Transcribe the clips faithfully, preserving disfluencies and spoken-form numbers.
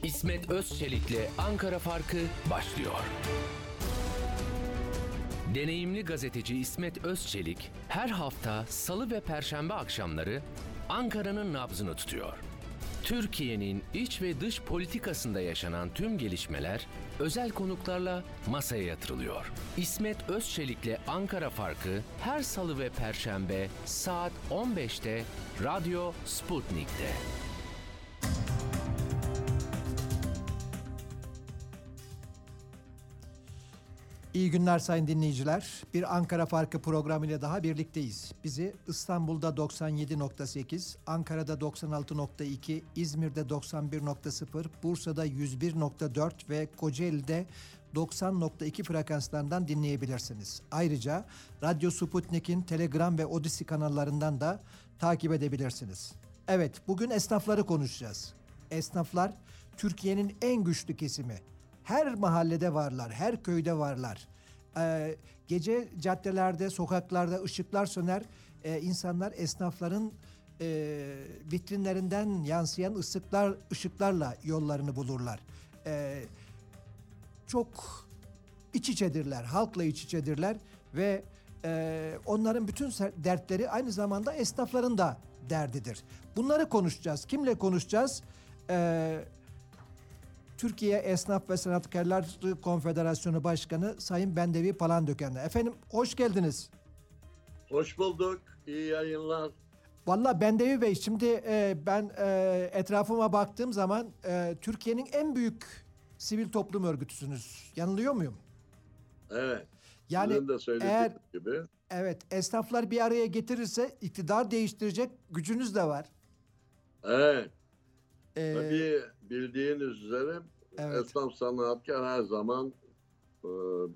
İsmet Özçelik'le Ankara Farkı başlıyor. Deneyimli gazeteci İsmet Özçelik her hafta Salı ve Perşembe akşamları Ankara'nın nabzını tutuyor. Türkiye'nin iç ve dış politikasında yaşanan tüm gelişmeler özel konuklarla masaya yatırılıyor. İsmet Özçelik'le Ankara Farkı her Salı ve Perşembe saat on beşte Radyo Sputnik'te. İyi günler sayın dinleyiciler. Bir Ankara Farkı programıyla daha birlikteyiz. Bizi İstanbul'da doksan yedi nokta sekiz, Ankara'da doksan altı nokta iki, İzmir'de doksan bir nokta sıfır, Bursa'da yüz bir nokta dört ve Kocaeli'de doksan nokta iki frekanslarından dinleyebilirsiniz. Ayrıca Radyo Sputnik'in Telegram ve Odisi kanallarından da takip edebilirsiniz. Evet, bugün esnafları konuşacağız. Esnaflar Türkiye'nin en güçlü kesimi. Her mahallede varlar, her köyde varlar. Ee, gece caddelerde, sokaklarda ışıklar söner. Ee, insanlar esnafların e, vitrinlerinden yansıyan ışıklar, ışıklarla yollarını bulurlar. Ee, çok iç içedirler, halkla iç içedirler ve e, onların bütün dertleri aynı zamanda esnafların da derdidir. Bunları konuşacağız. Kimle konuşacağız? Ee, Türkiye Esnaf ve Sanatkarlar Konfederasyonu Başkanı Sayın Bendevi Palandöken'le. Efendim hoş geldiniz. Hoş bulduk. İyi yayınlar. Vallahi Bendevi Bey, şimdi e, ben e, etrafıma baktığım zaman e, Türkiye'nin en büyük sivil toplum örgütüsünüz. Yanılıyor muyum? Evet. Yani sizin de söylediğiniz eğer, gibi. Evet, esnaflar bir araya getirirse iktidar değiştirecek gücünüz de var. Evet. Ee, Tabii bildiğiniz üzere evet. esnaf sanatkar her zaman e,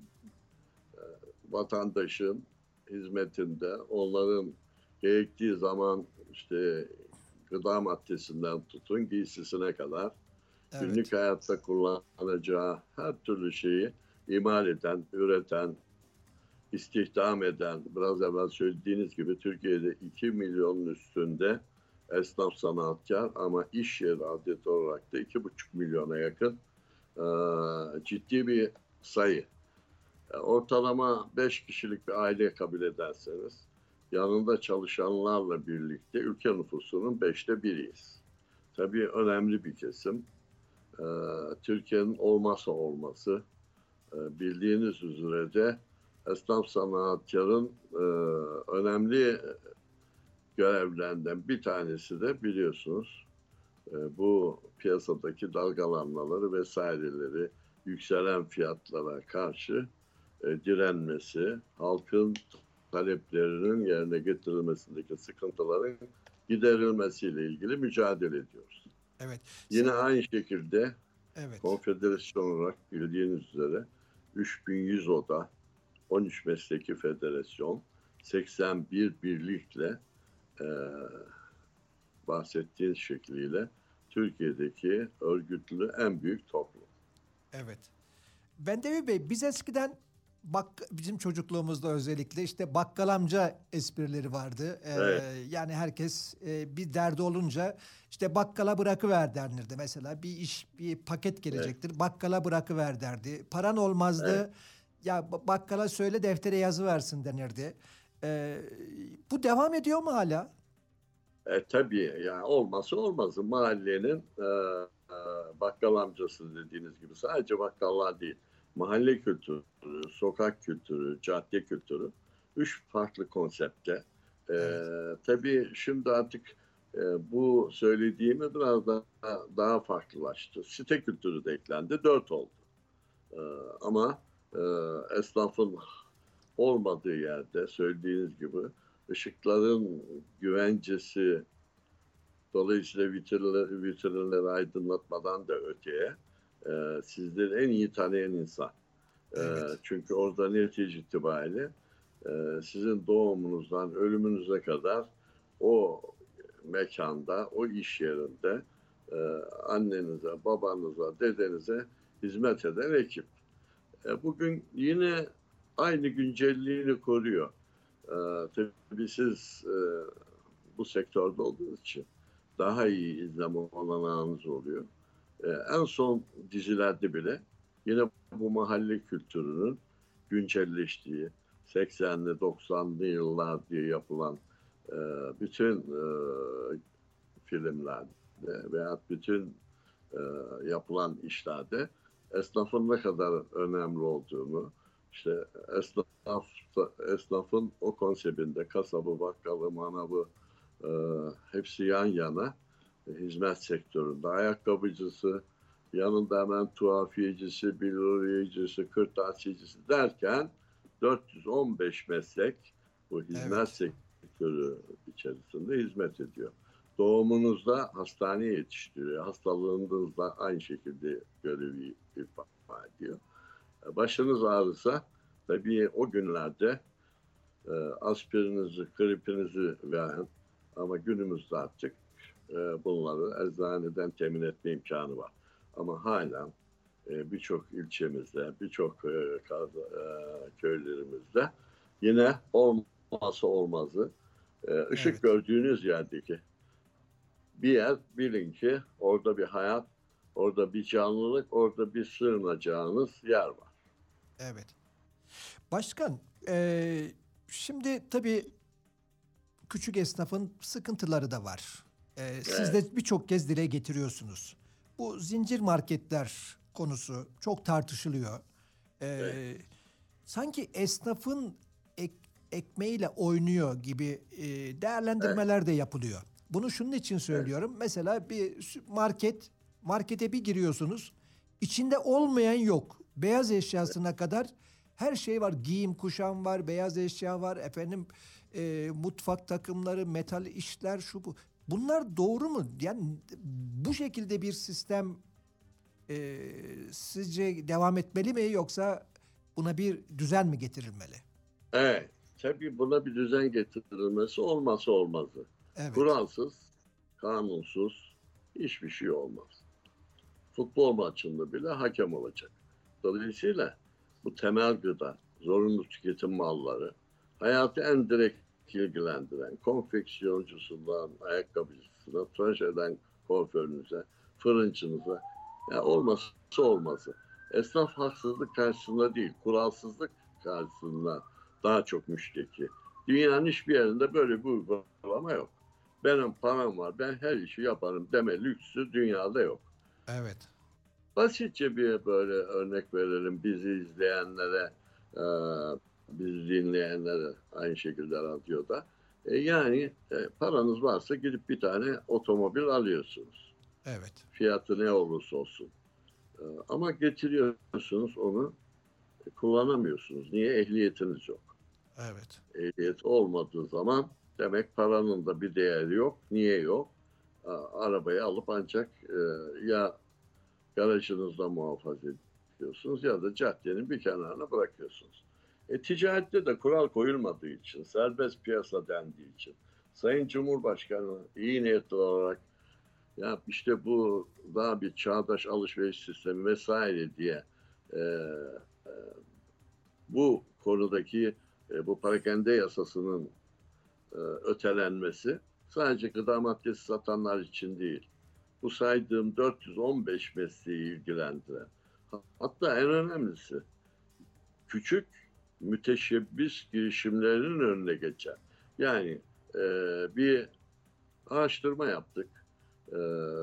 vatandaşın hizmetinde, onların gerektiği zaman işte gıda maddesinden tutun giysisine kadar Evet. günlük hayatta kullanacağı her türlü şeyi imal eden, üreten, istihdam eden, biraz evvel söylediğiniz gibi Türkiye'de iki milyonun üstünde esnaf sanatkar ama iş yeri adeti olarak da iki buçuk milyona yakın e, ciddi bir sayı. E, ortalama beş kişilik bir aile kabul ederseniz yanında çalışanlarla birlikte ülke nüfusunun beşte biriyiz. Tabii önemli bir kesim. E, Türkiye'nin olmazsa olması. E, bildiğiniz üzere de esnaf sanatkarın e, önemli görevlerinden bir tanesi de biliyorsunuz e, bu piyasadaki dalgalanmaları vesaireleri, yükselen fiyatlara karşı e, direnmesi, halkın taleplerinin yerine getirilmesindeki sıkıntıların giderilmesiyle ilgili mücadele ediyoruz. Evet. Yine Sen... aynı şekilde evet. konfederasyon olarak bildiğiniz üzere üç bin yüz oda, on üç mesleki federasyon, seksen bir birlikle e, bahsettiğiniz şekliyle Türkiye'deki örgütlü en büyük toplum. Evet. Bendevi Bey, biz eskiden bak bizim çocukluğumuzda özellikle işte bakkal amca esprileri vardı. Ee, Evet. Yani herkes e, bir derdi olunca işte bakkala bırakıver denirdi. Mesela bir iş, bir paket gelecektir. Evet. Bakkala bırakıver derdi. Paran olmazdı. Evet. Ya bakkala söyle deftere yazı versin denirdi. Ee, bu devam ediyor mu hala? E, tabii yani olması olmazı mahallenin e, e, bakkal amcası dediğiniz gibi sadece bakkallar değil. Mahalle kültürü, sokak kültürü, cadde kültürü üç farklı konsepte. E, evet. Tabii şimdi artık e, bu söylediğimi biraz daha, daha farklılaştı. Site kültürü de eklendi, dört oldu. E, ama e, esnafın olmadığı yerde söylediğiniz gibi ışıkların güvencesi, dolayısıyla vitrinleri, vitrinleri aydınlatmadan da öteye e, sizleri en iyi tanıyan insan. E, evet. Çünkü orada netice itibariyle e, sizin doğumunuzdan ölümünüze kadar o mekanda, o iş yerinde e, annenize, babanıza, dedenize hizmet eden ekip. E, bugün yine aynı güncelliğini koruyor. E, tabii siz e, bu sektörde olduğunuz için daha iyi izleme olanağınız oluyor. E, en son dizilerde bile yine bu mahalle kültürünün güncelleştiği, seksenli doksanlı yıllar diye yapılan e, bütün e, filmlerde veya bütün e, yapılan işlerde esnafın ne kadar önemli olduğunu, işte esnaf, esnafın o konseptinde kasabı, bakkalı, manavı e, hepsi yan yana e, hizmet sektöründe. Ayakkabıcısı, yanında hemen tuhafiyecisi, billuriyecisi, kırtasiyecisi derken dört yüz on beş meslek bu hizmet evet. sektörü içerisinde hizmet ediyor. Doğumunuzda hastaneye yetiştiriyor. Hastalığınızda aynı şekilde görevi ifa ediyor. Başınız ağrısa tabii o günlerde e, aspirinizi, gripinizi veren ama günümüzde artık e, bunları eczaneden temin etme imkanı var. Ama hala e, birçok ilçemizde, birçok e, e, köylerimizde yine olmazsa olmazı e, ışık evet. gördüğünüz yerdeki bir yer, bilin ki orada bir hayat, orada bir canlılık, orada bir sığınacağınız yer var. Evet. Başkan, e, şimdi tabii küçük esnafın sıkıntıları da var. E, siz evet. de birçok kez dile getiriyorsunuz. Bu zincir marketler konusu çok tartışılıyor. E, evet. Sanki esnafın ek, ekmeğiyle oynuyor gibi e, değerlendirmeler evet. de yapılıyor. Bunu şunun için söylüyorum. Evet. Mesela bir market, markete bir giriyorsunuz. İçinde olmayan yok. Beyaz eşyasına evet. kadar her şey var. Giyim kuşam var, beyaz eşya var, efendim e, mutfak takımları, metal işler, şu bu. Bunlar doğru mu? Yani bu şekilde bir sistem e, sizce devam etmeli mi, yoksa buna bir düzen mi getirilmeli? Evet. Tabii buna bir düzen getirilmesi olmazsa olmazı. Evet. Kuralsız, kanunsuz hiçbir şey olmaz. Futbol maçında bile hakem olacak. Dolayısıyla bu temel gıda, zorunlu tüketim malları hayatı en direkt ilgilendiren, konfeksiyoncusundan ayakkabıcısına, tıraş eden kuaförünüze, fırıncınıza ya olmazsa olmazı. Esnaf haksızlık karşısında değil, kuralsızlık karşısında daha çok müşteki. Dünyanın hiçbir yerinde böyle bir uygulama yok. Benim param var, ben her işi yaparım deme lüksü dünyada yok. Evet. Basitçe bir böyle örnek verelim bizi izleyenlere, e, bizi dinleyenlere aynı şekilde radyoda. E, yani e, paranız varsa gidip bir tane otomobil alıyorsunuz. Evet. Fiyatı ne olursa olsun. E, ama getiriyorsunuz onu e, kullanamıyorsunuz. Niye? Ehliyetiniz yok. Evet. Ehliyet olmadığı zaman demek paranın da bir değeri yok. Niye yok? E, arabayı alıp ancak e, ya garajınızda muhafaza ediyorsunuz ya da caddenin bir kenarına bırakıyorsunuz. E, ticarette de kural koyulmadığı için, serbest piyasa dendiği için, Sayın Cumhurbaşkanı iyi niyetli olarak ya işte bu daha bir çağdaş alışveriş sistemi vesaire diye e, e, bu konudaki e, bu parakende yasasının e, ötelenmesi sadece gıda maddesi satanlar için değil. Bu saydığım dört yüz on beş mesleği ilgilendiren, hatta en önemlisi küçük müteşebbis girişimlerinin önüne geçen. Yani e, bir araştırma yaptık. E,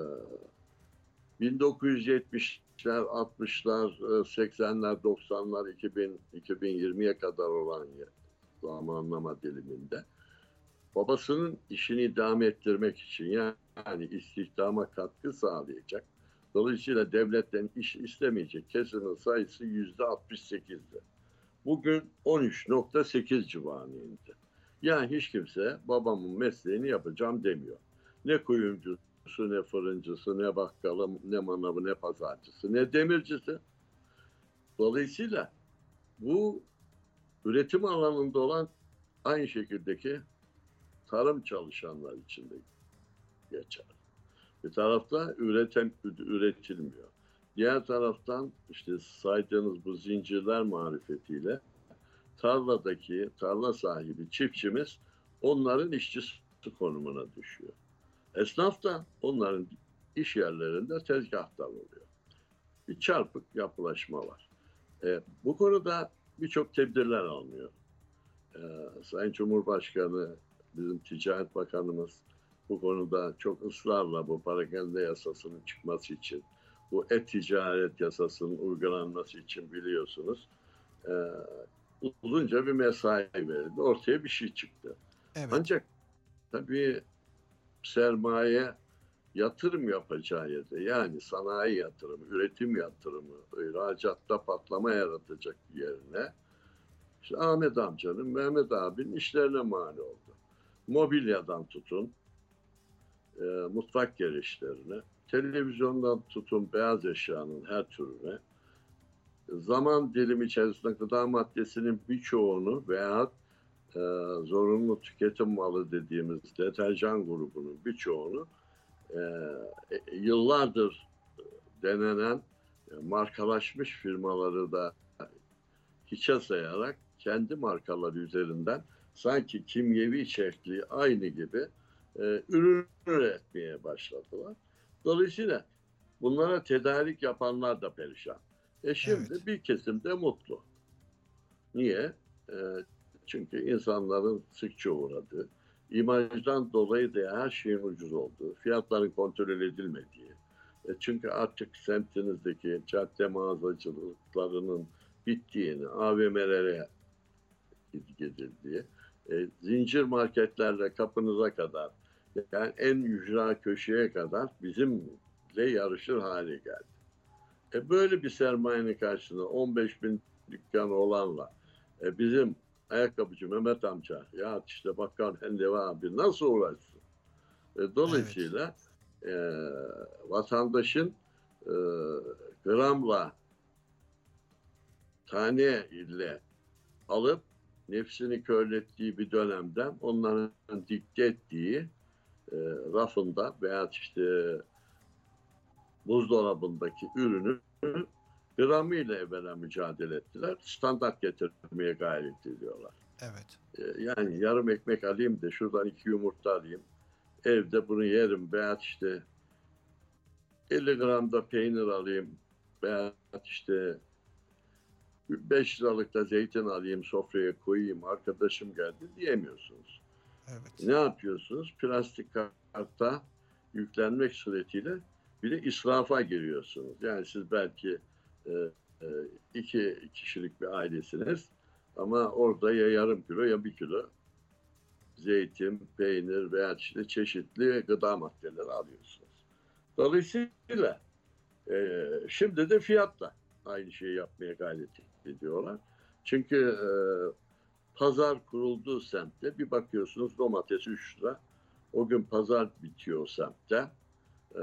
bin dokuz yüz yetmişler, altmışlar, seksenler, doksanlar, iki bin, iki bin yirmiye kadar olan zamanlama diliminde babasının işini idame ettirmek için, yani istihdama katkı sağlayacak, dolayısıyla devletten iş istemeyecek kesimin sayısı yüzde altmış sekizdi. Bugün on üç nokta sekiz civarına indi. Yani hiç kimse babamın mesleğini yapacağım demiyor. Ne kuyumcusu, ne fırıncısı, ne bakkalı, ne manavı, ne pazarcısı, ne demircisi. Dolayısıyla bu üretim alanında olan aynı şekildeki tarım çalışanlar için de geçer. Bir tarafta üreten, üretilmiyor. Diğer taraftan işte saydığınız bu zincirler marifetiyle tarladaki tarla sahibi çiftçimiz onların işçisi konumuna düşüyor. Esnaf da onların iş yerlerinde tezgahtar oluyor. Bir çarpık yapılaşma var. E, bu konuda birçok tedbirler alınıyor. E, Sayın Cumhurbaşkanı, bizim Ticaret Bakanımız bu konuda çok ısrarla bu parakende yasasının çıkması için, bu e-ticaret yasasının uygulanması için biliyorsunuz e, uzunca bir mesai verildi. Ortaya bir şey çıktı. Evet. Ancak tabii sermaye yatırım yapacağı yerde, yani sanayi yatırımı, üretim yatırımı, ihracatta patlama yaratacak yerine işte Ahmet amcanın, Mehmet abinin işlerine mani oldu. Mobilyadan tutun, e, mutfak gereçlerine, televizyondan tutun beyaz eşyanın her türüne, zaman dilimi içerisinde gıda maddesinin birçoğunu veya e, zorunlu tüketim malı dediğimiz deterjan grubunun birçoğunu e, e, yıllardır denenen e, markalaşmış firmaları da hiçe sayarak kendi markaları üzerinden sanki kimyevi içerikliği aynı gibi e, ürün üretmeye başladılar. Dolayısıyla bunlara tedarik yapanlar da perişan. E şimdi Evet. bir kesim de mutlu. Niye? E, çünkü insanların sıkça uğradığı, imajdan dolayı da her şeyin ucuz olduğu, fiyatların kontrol edilmediği, e çünkü artık semtinizdeki cadde mağazacılıklarının bittiğini, A V M'lere gidildiği, e, zincir marketlerle kapınıza kadar, yani en ücra köşeye kadar bizimle yarışır hale geldi. E böyle bir sermayenin karşısında on beş bin dükkan olanla e bizim ayakkabıcı Mehmet amca, ya işte bakkal Hendevi abi nasıl uğraşsın? E, dolayısıyla evet. e, vatandaşın e, gramla, tane ile alıp nefsini körlettiği bir dönemden onların dikte ettiği e, rafında veya işte buzdolabındaki ürünü gramıyla evvela mücadele ettiler. Standart getirmeye gayret ediyorlar. Evet. E, yani yarım ekmek alayım da şuradan iki yumurta alayım. Evde bunu yerim veya işte elli gram da peynir alayım veya işte beş liralık da zeytin alayım sofraya koyayım arkadaşım geldi diyemiyorsunuz. Evet. Ne yapıyorsunuz? Plastik karta yüklenmek suretiyle bir de israfa giriyorsunuz. Yani siz belki e, e, iki kişilik bir ailesiniz ama orada ya yarım kilo ya bir kilo zeytin, peynir veya işte çeşitli gıda maddeleri alıyorsunuz. Dolayısıyla e, şimdi de fiyatla aynı şeyi yapmaya gayret ediyorlar. Çünkü e, pazar kurulduğu semtte bir bakıyorsunuz domates üç lira. O gün pazar bitiyor o semtte e,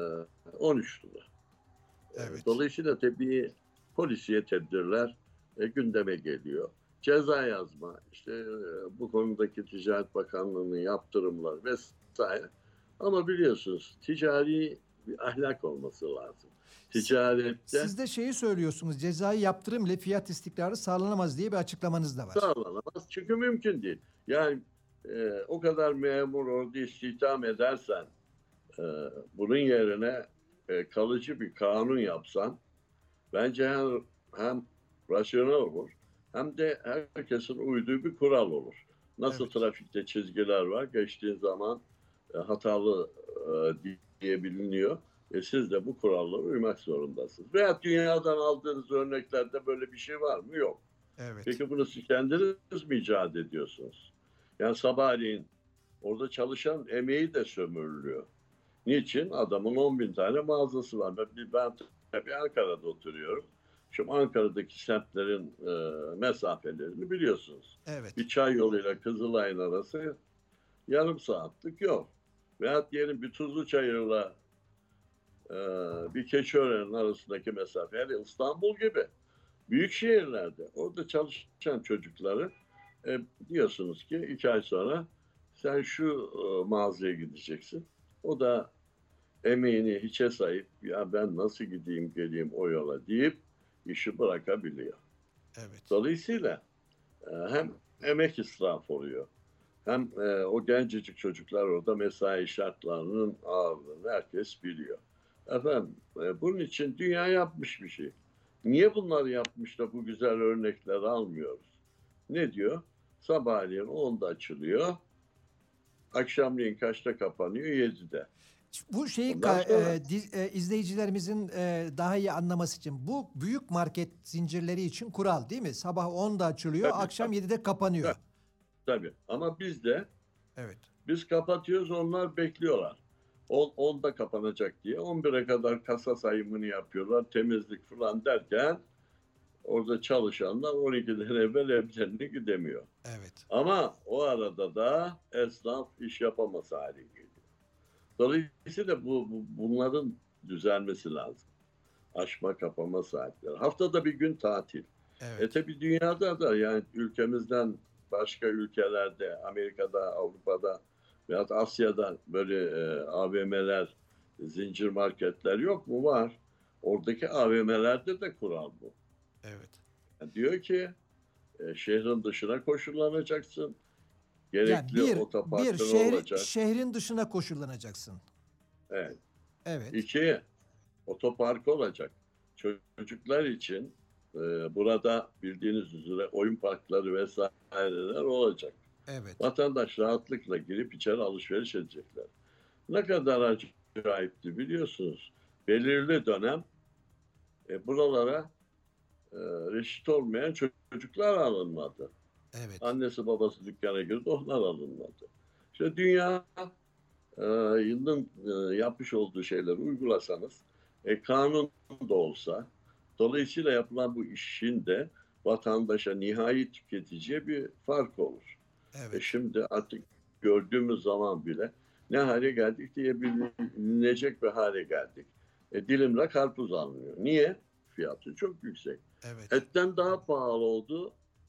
on üç lira. Evet. Dolayısıyla tabii polisiye tedbirler e, gündeme geliyor. Ceza yazma, işte e, bu konudaki Ticaret Bakanlığı'nın yaptırımları vesaire. Ama biliyorsunuz ticari bir ahlak olması lazım. Ticarette Siz de şeyi söylüyorsunuz, cezai yaptırım ile fiyat istikrarı sağlanamaz diye bir açıklamanız da var. sağlanamaz. Çünkü mümkün değil. Yani e, o kadar memur orada istihdam edersen e, bunun yerine e, kalıcı bir kanun yapsan bence hem, hem rasyonel olur hem de herkesin uyduğu bir kural olur. Nasıl Evet. trafikte çizgiler var, geçtiğin zaman e, hatalı e, diye biliniyor. E, siz de bu kurallara uymak zorundasınız. Veya dünyadan aldığınız örneklerde böyle bir şey var mı? Yok. Evet. Peki bunu siz kendiniz mi icat ediyorsunuz? Yani sabahleyin orada çalışan emeği de sömürülüyor. Niçin? Adamın on bin tane mağazası var. Ben, ben tabii Ankara'da oturuyorum. Şimdi Ankara'daki semtlerin e, mesafelerini biliyorsunuz. Evet. Bir çay yoluyla Kızılay'ın arası yarım saatlik yol. Veyahut diyelim bir Tuzluçayır'la e, bir Keçiören'in arasındaki mesafe. Yani İstanbul gibi büyük şehirlerde orada çalışan çocukları e, diyorsunuz ki iki ay sonra sen şu e, mağazaya gideceksin. O da emeğini hiçe sayıp ya ben nasıl gideyim geleyim o yola deyip işi bırakabiliyor. Evet. Dolayısıyla e, hem emek israf oluyor Hem e, o gencecik çocuklar orada mesai şartlarının ağırlığını herkes biliyor. Efendim e, bunun için dünya yapmış bir şey. Niye bunları yapmış da bu güzel örnekleri almıyoruz? Ne diyor? Sabahleyin onda açılıyor. Akşamleyin kaçta kapanıyor? yedide. Bu şeyi Ondan ka- sonra e, di- e, izleyicilerimizin e, daha iyi anlaması için bu büyük market zincirleri için kural değil mi? Sabah onda açılıyor, tabii, akşam tabii, yedide kapanıyor. tabii, tabii. Ama bizde Evet. biz kapatıyoruz, onlar bekliyorlar. on, onda kapanacak diye. on bire kadar kasa sayımını yapıyorlar, temizlik falan derken orada çalışanlar on ikiden evvel evlerine gidemiyor. Evet. Ama o arada da esnaf iş yapamaz hale geliyor. Dolayısıyla bu, bu bunların düzelmesi lazım. Açma kapama saatleri. Haftada bir gün tatil. E Evet. tabi dünyada da yani ülkemizden başka ülkelerde, Amerika'da, Avrupa'da veya Asya'da böyle e, A V M'ler, zincir marketler yok mu? Var. Oradaki A V M'lerde de kural bu. Evet. Yani diyor ki e, şehrin dışına koşullanacaksın. Yani Gerekli bir bir otoparkın şehri olacak. şehrin dışına koşullanacaksın. Evet. Evet. İki, otopark olacak. Çocuklar için e, burada bildiğiniz üzere oyun parkları vesaireler olacak. Evet. Vatandaş rahatlıkla girip içeri alışveriş edecekler. Ne kadar acayipti biliyorsunuz. Belirli dönem e, buralara e, reşit olmayan çocuklar alınmadı. Evet. Annesi babası dükkana girdi, onlar alınmadı. İşte dünya e, yılın e, yapmış olduğu şeyleri uygulasanız e, kanun da olsa dolayısıyla yapılan bu işin de vatandaşa, nihai tüketiciye bir fark olur. E Evet. şimdi artık gördüğümüz zaman bile ne hale geldik diye bilinecek bir hale geldik. E, dilimle karpuz alınıyor. Niye? Fiyatı çok yüksek. Evet. Etten daha pahalı oldu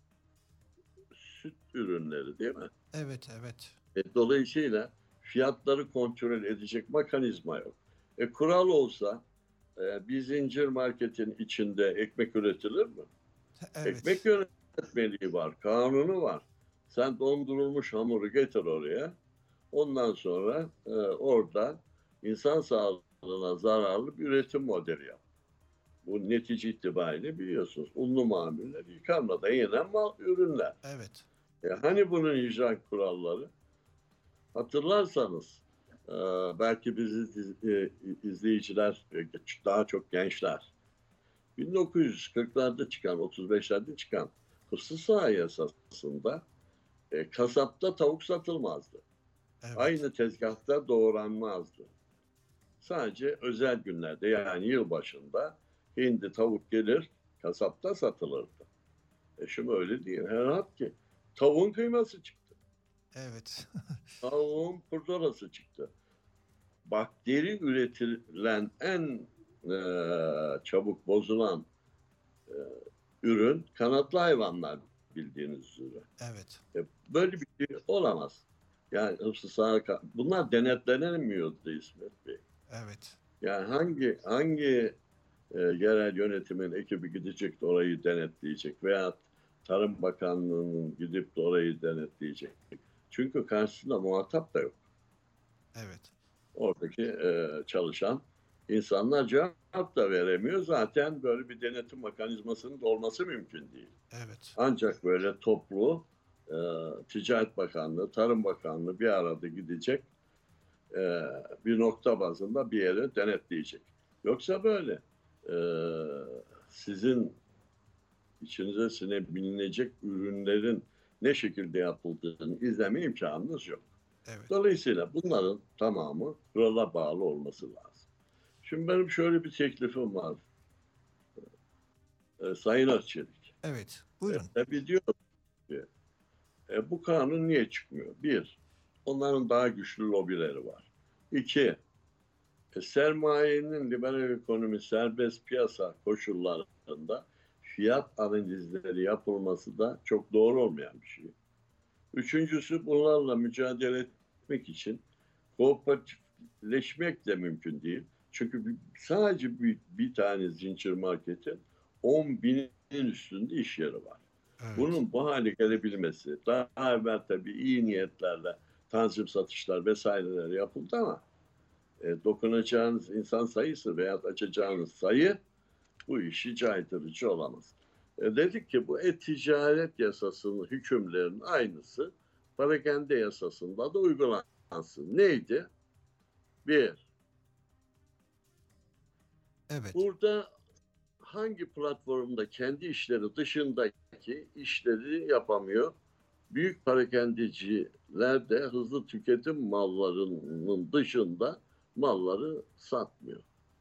süt ürünleri değil mi? Evet. Evet. E, dolayısıyla fiyatları kontrol edecek mekanizma yok. E, kural olsa e, bir zincir marketin içinde ekmek üretilir mi? Ekmek Evet. yönetmeliği var, kanunu var. Sen dondurulmuş hamuru getir oraya. Ondan sonra e, orada insan sağlığına zararlı bir üretim modeli yap. Bu netice itibariyle biliyorsunuz. Unlu mamuller, yıkanmadan yenen mal ürünler. Evet. E, hani bunun icra kuralları? Hatırlarsanız e, belki bizi e, izleyiciler e, daha çok gençler bin dokuz yüz kırklarda çıkan, otuz beşlerde çıkan hıfzı saha yasasında e, kasapta tavuk satılmazdı. Evet. Aynı tezgahta doğranmazdı. Sadece özel günlerde yani yılbaşında hindi tavuk gelir kasapta satılırdı. E şimdi öyle değil. Herhalde ki tavuğun kıyması çıktı. Evet. Tavuğun kurdorası çıktı. Bakteri üretilen en e, çabuk bozulan e, ürün kanatlı hayvanlar bildiğiniz üzere. Evet. E, böyle bir şey olamaz. Yani hıfzı saha, bunlar denetlenemiyordu İsmet Bey. Evet. Yani hangi hangi e, yerel yönetimin ekibi gidecek de orayı denetleyecek veya Tarım Bakanlığı'nın gidip de orayı denetleyecek. Çünkü karşısında muhatap da yok. Evet. Oradaki e, çalışan insanlar cevap da veremiyor. Zaten böyle bir denetim mekanizmasının da olması mümkün değil. Evet. Ancak böyle toplu e, Ticaret Bakanlığı, Tarım Bakanlığı bir arada gidecek e, bir nokta bazında bir yere denetleyecek. Yoksa böyle e, sizin içinize sinebilecek ürünlerin ne şekilde yapıldığını izleme imkanınız yok. Evet. Dolayısıyla bunların tamamı kurala bağlı olması lazım. Şimdi benim şöyle bir teklifim var. E, Sayın Özçelik. Evet. E, Buyurun. tabii diyor ki e, bu kanun niye çıkmıyor? Bir, onların daha güçlü lobileri var. İki, e, sermayenin liberal ekonomi serbest piyasa koşullarında fiyat analizleri yapılması da çok doğru olmayan bir şey. Üçüncüsü bunlarla mücadele etmek için kooperatifleşmek de mümkün değil. Çünkü bir, sadece bir, bir tane zincir marketin on binin üstünde iş yeri var. Evet. Bunun bu hale gelebilmesi, daha evvel tabii iyi niyetlerle tanzim satışlar vesaireler yapıldı ama e, dokunacağınız insan sayısı veya açacağınız sayı bu işi caydırıcı olamaz. E, dedik ki bu e-ticaret yasasının hükümlerinin aynısı parakende yasasında da uygulansın. Neydi? Bir, Evet. burada hangi platformda kendi işleri dışındaki işleri yapamıyor? Büyük parakendeciler de hızlı tüketim mallarının dışında malları satmıyor.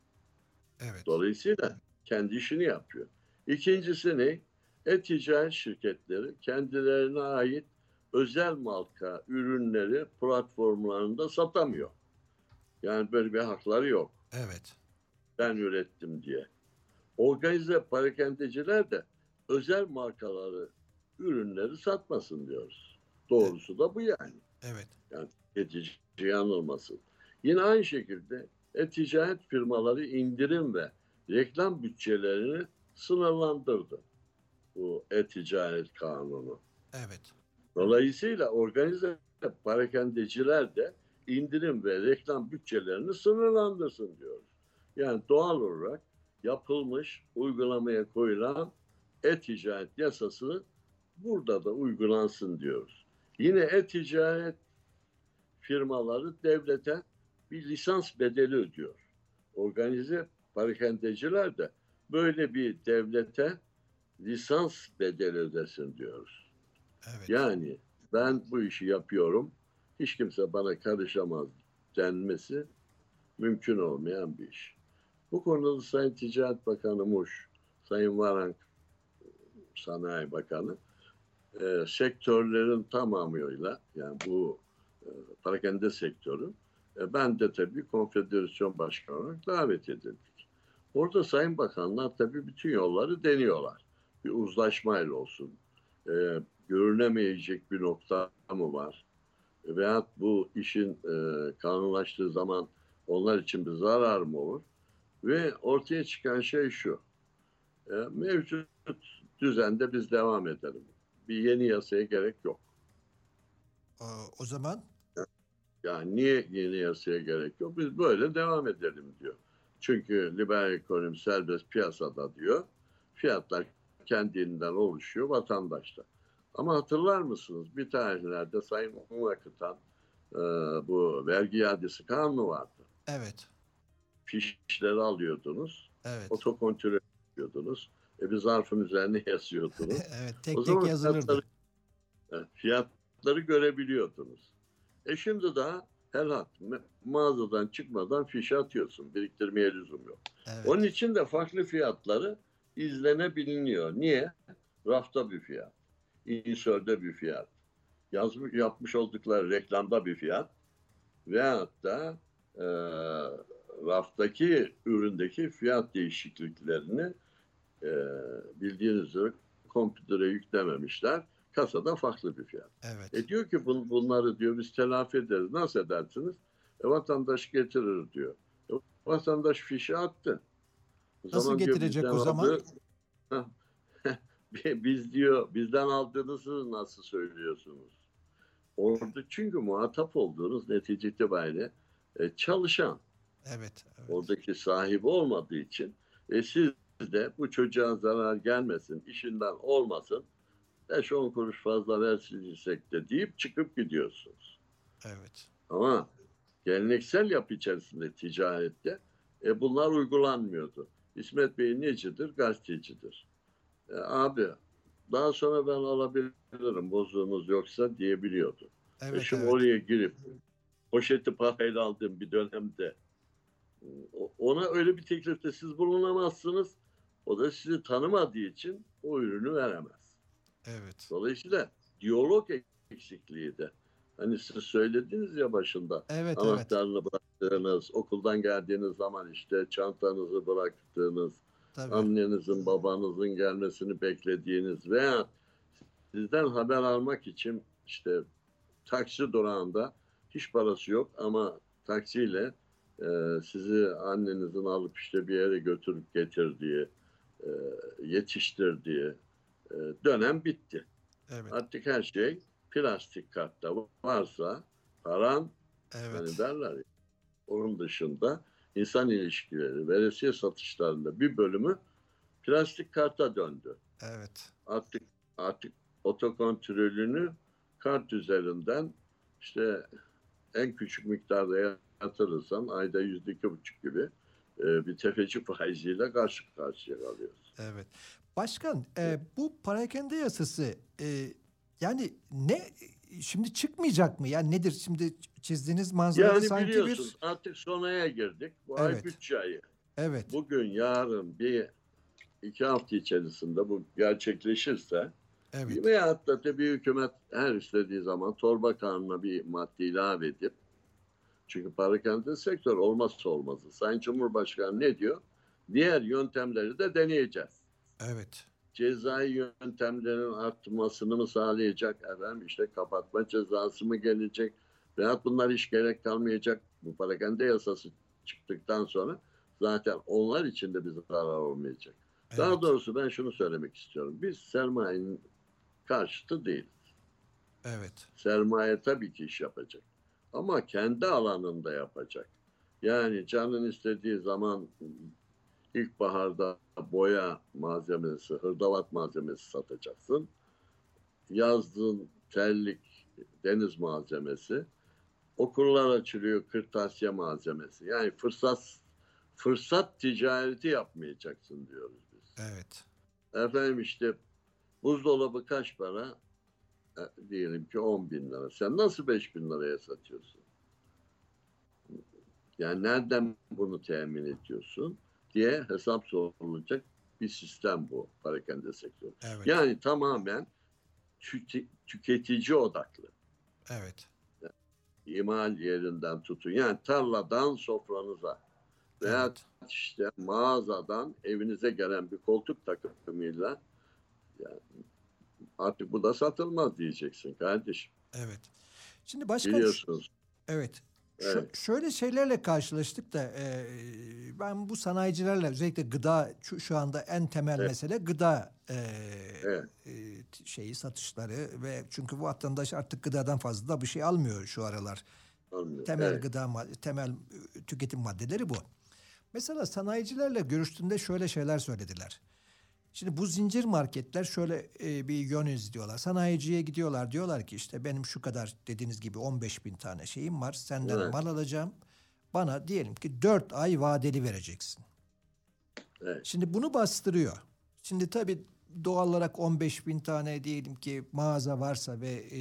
Evet. Dolayısıyla kendi işini yapıyor. İkincisi ne? E-ticaret şirketleri kendilerine ait özel marka ürünleri platformlarında satamıyor. Yani böyle bir hakları yok. Evet. Ben ürettim diye. Organize parakendeciler de özel markaları, ürünleri satmasın diyoruz. Doğrusu da bu yani. Evet. Yani tüketici yanılmasın. Yine aynı şekilde e-ticaret firmaları indirim ve reklam bütçelerini sınırlandırdı bu e-ticaret kanunu. Evet. Dolayısıyla organize parakendeciler de indirim ve reklam bütçelerini sınırlandırsın diyoruz. Yani doğal olarak yapılmış, uygulamaya koyulan e-ticaret yasası burada da uygulansın diyoruz. Yine e-ticaret firmaları devlete bir lisans bedeli ödüyor. Organize parakendeciler de böyle bir devlete lisans bedeli ödesin diyoruz. Evet. Yani ben bu işi yapıyorum, hiç kimse bana karışamaz denmesi mümkün olmayan bir iş. Bu konuda Sayın Ticaret Bakanı Muş, Sayın Varank Sanayi Bakanı e, sektörlerin tamamıyla yani bu e, parakende sektörü e, ben de tabii konfederasyon başkanı olarak davet edildik. Orada Sayın Bakanlar tabii bütün yolları deniyorlar. Bir uzlaşmayla olsun. E, görünemeyecek bir nokta mı var? E, veyahut bu işin e, kanunlaştığı zaman onlar için bir zarar mı olur? Ve ortaya çıkan şey şu. E, mevcut düzende biz devam edelim. Bir yeni yasaya gerek yok. O, o zaman Yani niye yeni yasaya gerek yok? Biz böyle devam edelim diyor. Çünkü liberal ekonomi serbest piyasada diyor. Fiyatlar kendinden oluşuyor vatandaşta. Ama hatırlar mısınız? Bir tarihlerde Sayın Un Akıtan e, bu vergi iadesi kanunu vardı. evet. Fişleri alıyordunuz. Evet. Otokontrol ediyordunuz. E, bir zarfın üzerine yazıyordunuz. Evet. Tek O tek zaman yazılırdı. fiyatları, fiyatları görebiliyordunuz. E şimdi daha her hat mağazadan çıkmadan fişe atıyorsun. Biriktirmeye lüzum yok. Evet. Onun için de farklı fiyatları izlenebiliniyor. Niye? Rafta bir fiyat. İnsörde bir fiyat. Yazmış, yapmış oldukları reklamda bir fiyat. Veyahut da e, raftaki üründeki fiyat değişikliklerini e, bildiğiniz üzere kompütere yüklememişler. Kasada farklı bir fiyat. Evet. E diyor ki bun, bunları diyor biz telafi ederiz. Nasıl edersiniz? E, vatandaş getirir diyor. E, vatandaş fişi attı. O Nasıl zaman diyor getirecek bizden o zaman? aldığı biz diyor bizden aldığınızı nasıl söylüyorsunuz? Orada çünkü muhatap olduğunuz netice itibariyle e, çalışan. Evet. Evet. Oradaki sahibi olmadığı için e, siz de bu çocuğa zarar gelmesin, işinden olmasın, beş on kuruş fazla versinirsek de deyip çıkıp gidiyorsunuz. Evet. Ama geleneksel yapı içerisinde ticarette e, bunlar uygulanmıyordu. İsmet Bey necidir? Gazetecidir. E, abi daha sonra ben alabilirim bozuğunuz yoksa diyebiliyordu. E, Evet. şimdi Evet. oraya girip poşeti parayla aldığım bir dönemde ona öyle bir teklifte siz bulunamazsınız. O da sizi tanımadığı için o ürünü veremez. Evet. Dolayısıyla diyalog eksikliği de. Hani siz söylediniz ya başında. Evet. Evet. Anahtarını bıraktığınız, okuldan geldiğiniz zaman işte çantanızı bıraktığınız, Tabii. annenizin, babanızın gelmesini beklediğiniz veya sizden haber almak için işte taksi durağında hiç parası yok ama taksiyle e, sizi annenizin alıp işte bir yere götürüp getirdiği, e, yetiştirdiği, e, dönem bitti. Evet. Artık her şey plastik kartta varsa paran, Evet. hani derler ya, onun dışında insan ilişkileri, veresiye satışlarında bir bölümü plastik karta döndü. Evet. Artık artık otokontrolünü kart üzerinden işte en küçük miktarda yatırırsan ayda yüzde iki buçuk gibi e, bir tefeci faiziyle karşı karşıya kalıyoruz. Evet. Başkan, e, bu parakende yasası e, yani ne şimdi çıkmayacak mı? Yani nedir şimdi çizdiğiniz manzarada Yani sanki biliyorsunuz bir artık sonaya girdik. Bu ay evet. bütçe ayı. Evet. Bugün, yarın bir iki hafta içerisinde bu gerçekleşirse Evet. veya hatta da bir hükümet her istediği zaman torba kanuna bir madde ilave edip, çünkü parakende sektör olmazsa olmazı. Sayın Cumhurbaşkanı ne diyor? Diğer yöntemleri de deneyeceğiz. Evet. Cezai yöntemlerin artmasını mı sağlayacak? Efendim işte kapatma cezası mı gelecek? Veyahut bunlar hiç gerek kalmayacak. Bu parakende yasası çıktıktan sonra zaten onlar için de bir zarar olmayacak. Evet. Daha doğrusu ben şunu söylemek istiyorum. Biz sermayenin karşıtı değiliz. Evet. Sermaye tabii ki iş yapacak. Ama kendi alanında yapacak. Yani canın istediği zaman İlkbaharda boya malzemesi, hırdavat malzemesi satacaksın. Yazın terlik, deniz malzemesi. Okullar açılıyor, kırtasiye malzemesi. Yani fırsat fırsat ticareti yapmayacaksın diyoruz biz. Evet. Efendim işte buzdolabı kaç para? E, diyelim ki on bin lira. Sen nasıl beş bin liraya satıyorsun? Yani nereden bunu temin ediyorsun diye hesap sorulacak bir sistem bu parakende sektörü. Evet. Yani tamamen tü- tüketici odaklı. Evet. Yani imal yerinden tutun. Yani tarladan sofranıza veya Evet. işte mağazadan evinize gelen bir koltuk takımıyla, yani artık bu da satılmaz diyeceksin kardeşim. Evet. Şimdi başkan ş- Biliyorsunuz. evet. Şu, Evet, şöyle şeylerle karşılaştık da e, ben bu sanayicilerle özellikle gıda şu, şu anda en temel evet, mesele gıda e, evet. e, şeyi satışları ve çünkü bu vatandaş artık gıdadan fazla da bir şey almıyor şu aralar. Anlıyorum. Temel Evet. gıda ma- temel e, tüketim maddeleri bu. Mesela sanayicilerle görüştüğümde şöyle şeyler söylediler. Şimdi bu zincir marketler şöyle e, bir yön izliyorlar. Sanayiciye gidiyorlar. Diyorlar ki işte benim şu kadar dediğiniz gibi on beş bin tane şeyim var. Senden Evet. mal alacağım. Bana diyelim ki dört ay vadeli vereceksin. Evet. Şimdi bunu bastırıyor. Şimdi tabii doğal olarak on beş bin tane diyelim ki mağaza varsa ve e,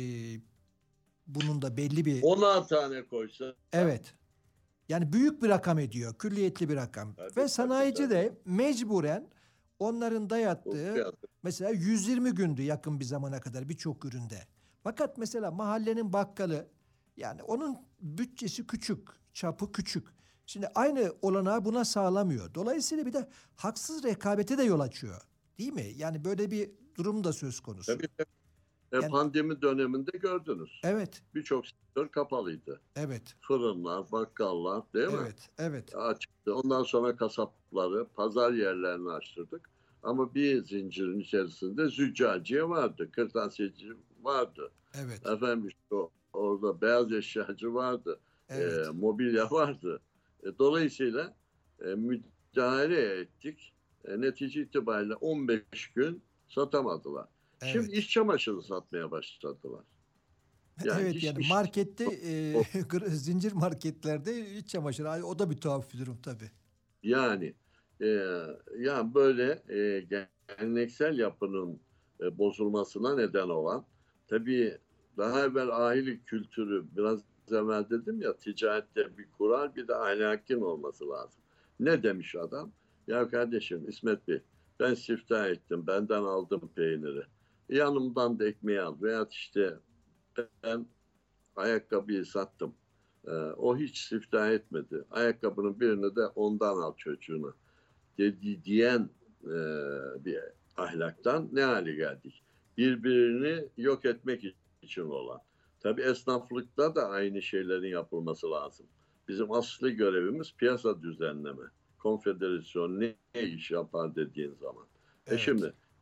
bunun da belli bir Onar tane koysa, evet. Yani büyük bir rakam ediyor. Külliyetli bir rakam. tabii Ve tabii sanayici tabii. de mecburen onların Bu dayattığı fiyatı. mesela yüz yirmi gündü yakın bir zamana kadar birçok üründe. Fakat mesela mahallenin bakkalı yani onun bütçesi küçük, çapı küçük. Şimdi aynı olanağı buna sağlamıyor. Dolayısıyla bir de haksız rekabete de yol açıyor. Değil mi? Yani böyle bir durum da söz konusu. Tabii tabii. E, Yani pandemi döneminde gördünüz. evet, Birçok sektör kapalıydı. evet, Fırınlar, bakkallar, değil mi? evet, evet, Açıktı. Ondan sonra kasapları, pazar yerlerini açtırdık. Ama bir zincirin içerisinde züccaciye vardı, kırtasiyeci vardı. evet, Efendim işte o- orada beyaz eşyacı vardı, e, evet, mobilya vardı. E, dolayısıyla e, müdahale ettik. E, netice itibariyle on beş gün satamadılar. Şimdi evet. iç çamaşırı satmaya başladılar. Yani Evet hiç yani iş markette e, gr- zincir marketlerde iç çamaşırı ay, o da bir tuhaf bir durum tabii. yani e, ya böyle e, geleneksel yapının e, bozulmasına neden olan, tabii daha evvel ahilik kültürü, biraz evvel dedim ya, ticarette bir kural bir de ahlakin olması lazım. Ne demiş adam? Ya kardeşim İsmet Bey, ben siftah ettim, benden aldım peyniri. Yanımdan da ekmeği al. Veya işte ben ayakkabıyı sattım. Ee, o hiç siftah etmedi. Ayakkabının birini de ondan al çocuğuna dedi diyen e, bir ahlaktan ne hale geldik? Birbirini yok etmek için olan. Tabii esnaflıkta da aynı şeylerin yapılması lazım. Bizim asli görevimiz piyasa düzenleme. Konfederasyon ne, ne iş yapar dediğin zaman. E Evet. şimdi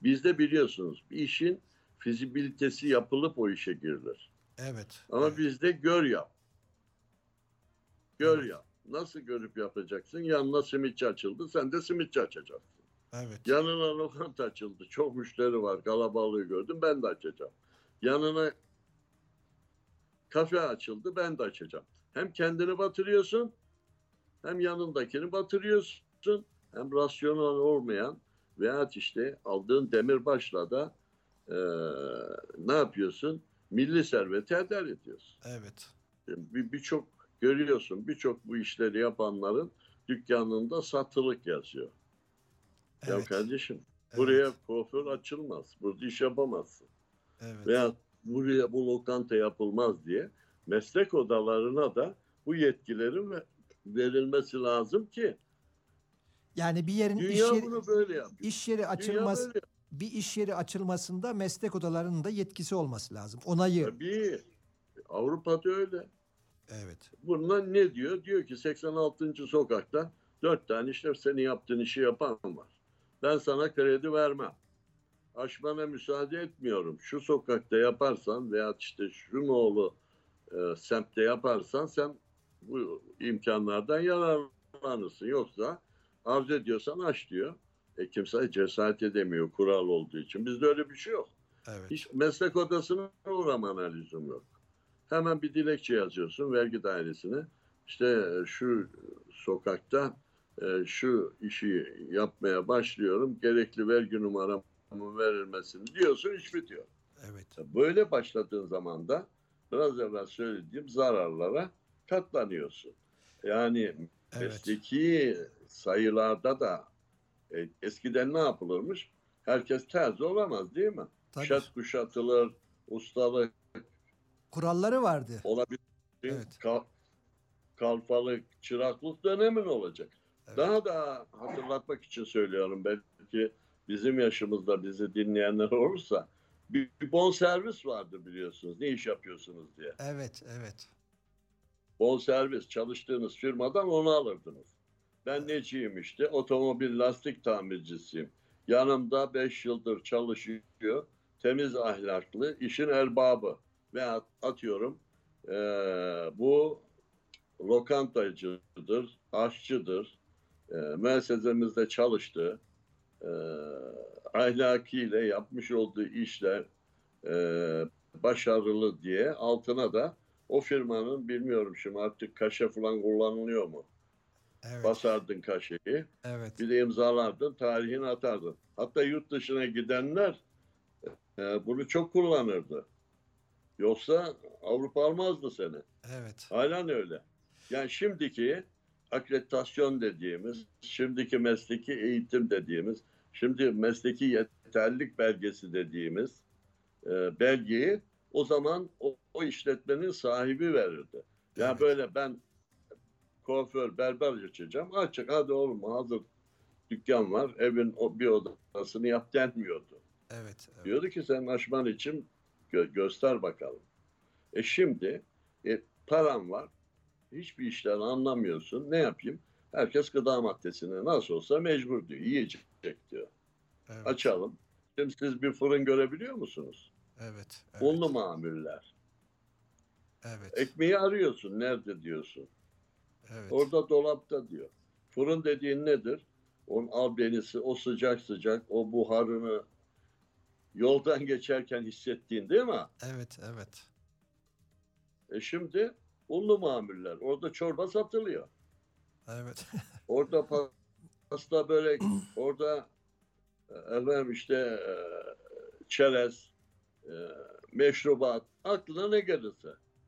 Bizde biliyorsunuz bir işin fizibilitesi yapılıp o işe girilir. Evet. Ama evet. bizde gör yap. Gör Evet. yap. Nasıl görüp yapacaksın? Yanına simitçi açıldı, sen de simitçi açacaksın. Evet. Yanına lokanta açıldı, çok müşteri var, kalabalığı gördüm, ben de açacağım. Yanına kafe açıldı, ben de açacağım. Hem kendini batırıyorsun, hem yanındakini batırıyorsun, hem rasyonel olmayan veya işte aldığın demirbaşla da e, ne yapıyorsun? Milli serveti heder ediyorsun. Evet. Bir birçok görüyorsun, birçok bu işleri yapanların dükkanında satılık yazıyor. Ya Evet. kardeşim, Evet. buraya kuaför açılmaz, burada iş yapamazsın. Evet. Veya buraya bu lokanta yapılmaz diye meslek odalarına da bu yetkilerin verilmesi lazım ki Yani bir yerin iş dünya yeri bunu böyle yapıyor. iş yeri Dünya açılmaz böyle yapıyor. bir iş yeri açılmasında meslek odalarının da yetkisi olması lazım. Onayı. Tabii Avrupa'da öyle. Evet. Bunlar ne diyor? Diyor ki seksen altıncı sokakta dört tane işte senin yaptığın işi yapan var. Ben sana kredi vermem. Açmana müsaade etmiyorum. Şu sokakta yaparsan veya işte şu nolu e, semtte yaparsan sen bu imkanlardan yararlanırsın. Yoksa arzu ediyorsan aç diyor. E kimse cesaret edemiyor kural olduğu için. Bizde öyle bir şey yok. Evet. Hiç meslek odasına uğramana lüzum yok. Hemen bir dilekçe yazıyorsun vergi dairesine. İşte şu sokakta e, şu işi yapmaya başlıyorum. Gerekli vergi numaramın verilmesini diyorsun, iş bitiyor. Evet. Böyle başladığın zaman da biraz evvel söylediğim zararlara katlanıyorsun. Yani Evet. mesleki sayılarda da e, eskiden ne yapılırmış? Herkes terzi olamaz değil mi? Tabii. Kuşat kuşatılır, ustalık Kuralları vardı. olabilir. Evet. Kal, kalfalık, çıraklık dönemin olacak. Evet. Daha da hatırlatmak için söylüyorum. Belki bizim yaşımızda bizi dinleyenler olursa bir, bir bonservis vardı biliyorsunuz. Ne iş yapıyorsunuz diye. Evet, evet. Bonservis çalıştığınız firmadan onu alırdınız. Ben neciyim işte otomobil lastik tamircisiyim. Yanımda beş yıldır çalışıyor. Temiz ahlaklı, işin erbabı. Ve atıyorum e, bu lokantacıdır, aşçıdır. E, müessesemizde çalıştı. E, ahlakiyle yapmış olduğu işler e, başarılı diye altına da o firmanın bilmiyorum şimdi artık kaşe falan kullanılıyor mu? Evet. Basardın kaşeyi. Evet. Bir de imzalardın, tarihini atardın. Hatta yurt dışına gidenler e, bunu çok kullanırdı. Yoksa Avrupa almazdı seni. Evet. Halen öyle. Yani şimdiki akreditasyon dediğimiz, şimdiki mesleki eğitim dediğimiz, şimdi mesleki yeterlilik belgesi dediğimiz e, belgeyi o zaman o, o işletmenin sahibi verirdi. Yani Evet. böyle ben kuaför, berber açacağım. Açık hadi oğlum hazır dükkan var. Evin o bir odasını yap denmiyordu. Evet. Evet. Diyordu ki sen açman için gö- göster bakalım. E şimdi e, param var. Hiçbir işten anlamıyorsun. Ne yapayım? Herkes gıda maddesine nasıl olsa mecbur diyor. Yiyecek diyor. Evet. Açalım. Şimdi siz bir fırın görebiliyor musunuz? Evet. Evet. Unlu mamuller. Evet. Ekmeği arıyorsun. Nerede diyorsun? Evet. Orada dolapta diyor. Fırın dediğin nedir? Onun albenisi, o sıcak sıcak, o buharını yoldan geçerken hissettiğin değil mi? Evet. Evet. E şimdi unlu mamuller. Orada çorba satılıyor. Evet. Orada pasta, börek, orada e, efendim işte e, çerez, e, meşrubat, aklına ne gelirse.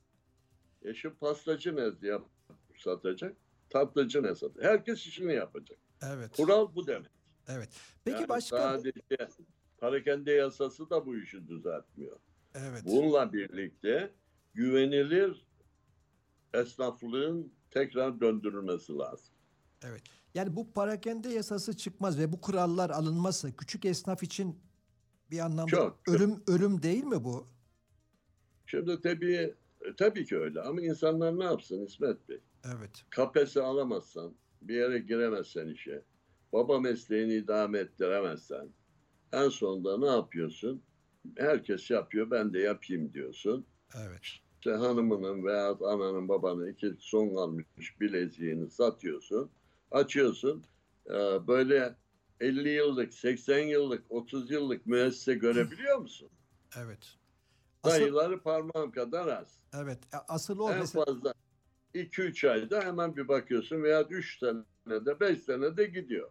E şimdi pastacı ne diye satacak? Tatlıcı ne satacak? Herkes işini yapacak. Evet. Kural bu demek. Evet. Peki Yani başka sadece parakende yasası da bu işi düzeltmiyor. Evet. Bununla birlikte güvenilir esnaflığın tekrar döndürülmesi lazım. Evet. Yani bu parakende yasası çıkmaz ve bu kurallar alınmazsa küçük esnaf için bir anlamda Çok, çok. ölüm ölüm değil mi bu? Şimdi tabii, tabii ki öyle ama insanlar ne yapsın İsmet Bey? Evet. Kapesi alamazsan, bir yere giremezsen işe, baba mesleğini idame ettiremezsen, En sonunda ne yapıyorsun? Herkes yapıyor, ben de yapayım diyorsun. Evet. İşte hanımının veya ananın babanın iki son almış bileziğini satıyorsun. Açıyorsun. Ee, böyle elli yıllık, seksen yıllık, otuz yıllık müessese görebiliyor musun? Evet. Asıl, Sayıları parmağım kadar az. evet. e, Asıl o En mesela. fazla iki üç ayda hemen bir bakıyorsun veya üç senede, beş senede gidiyor.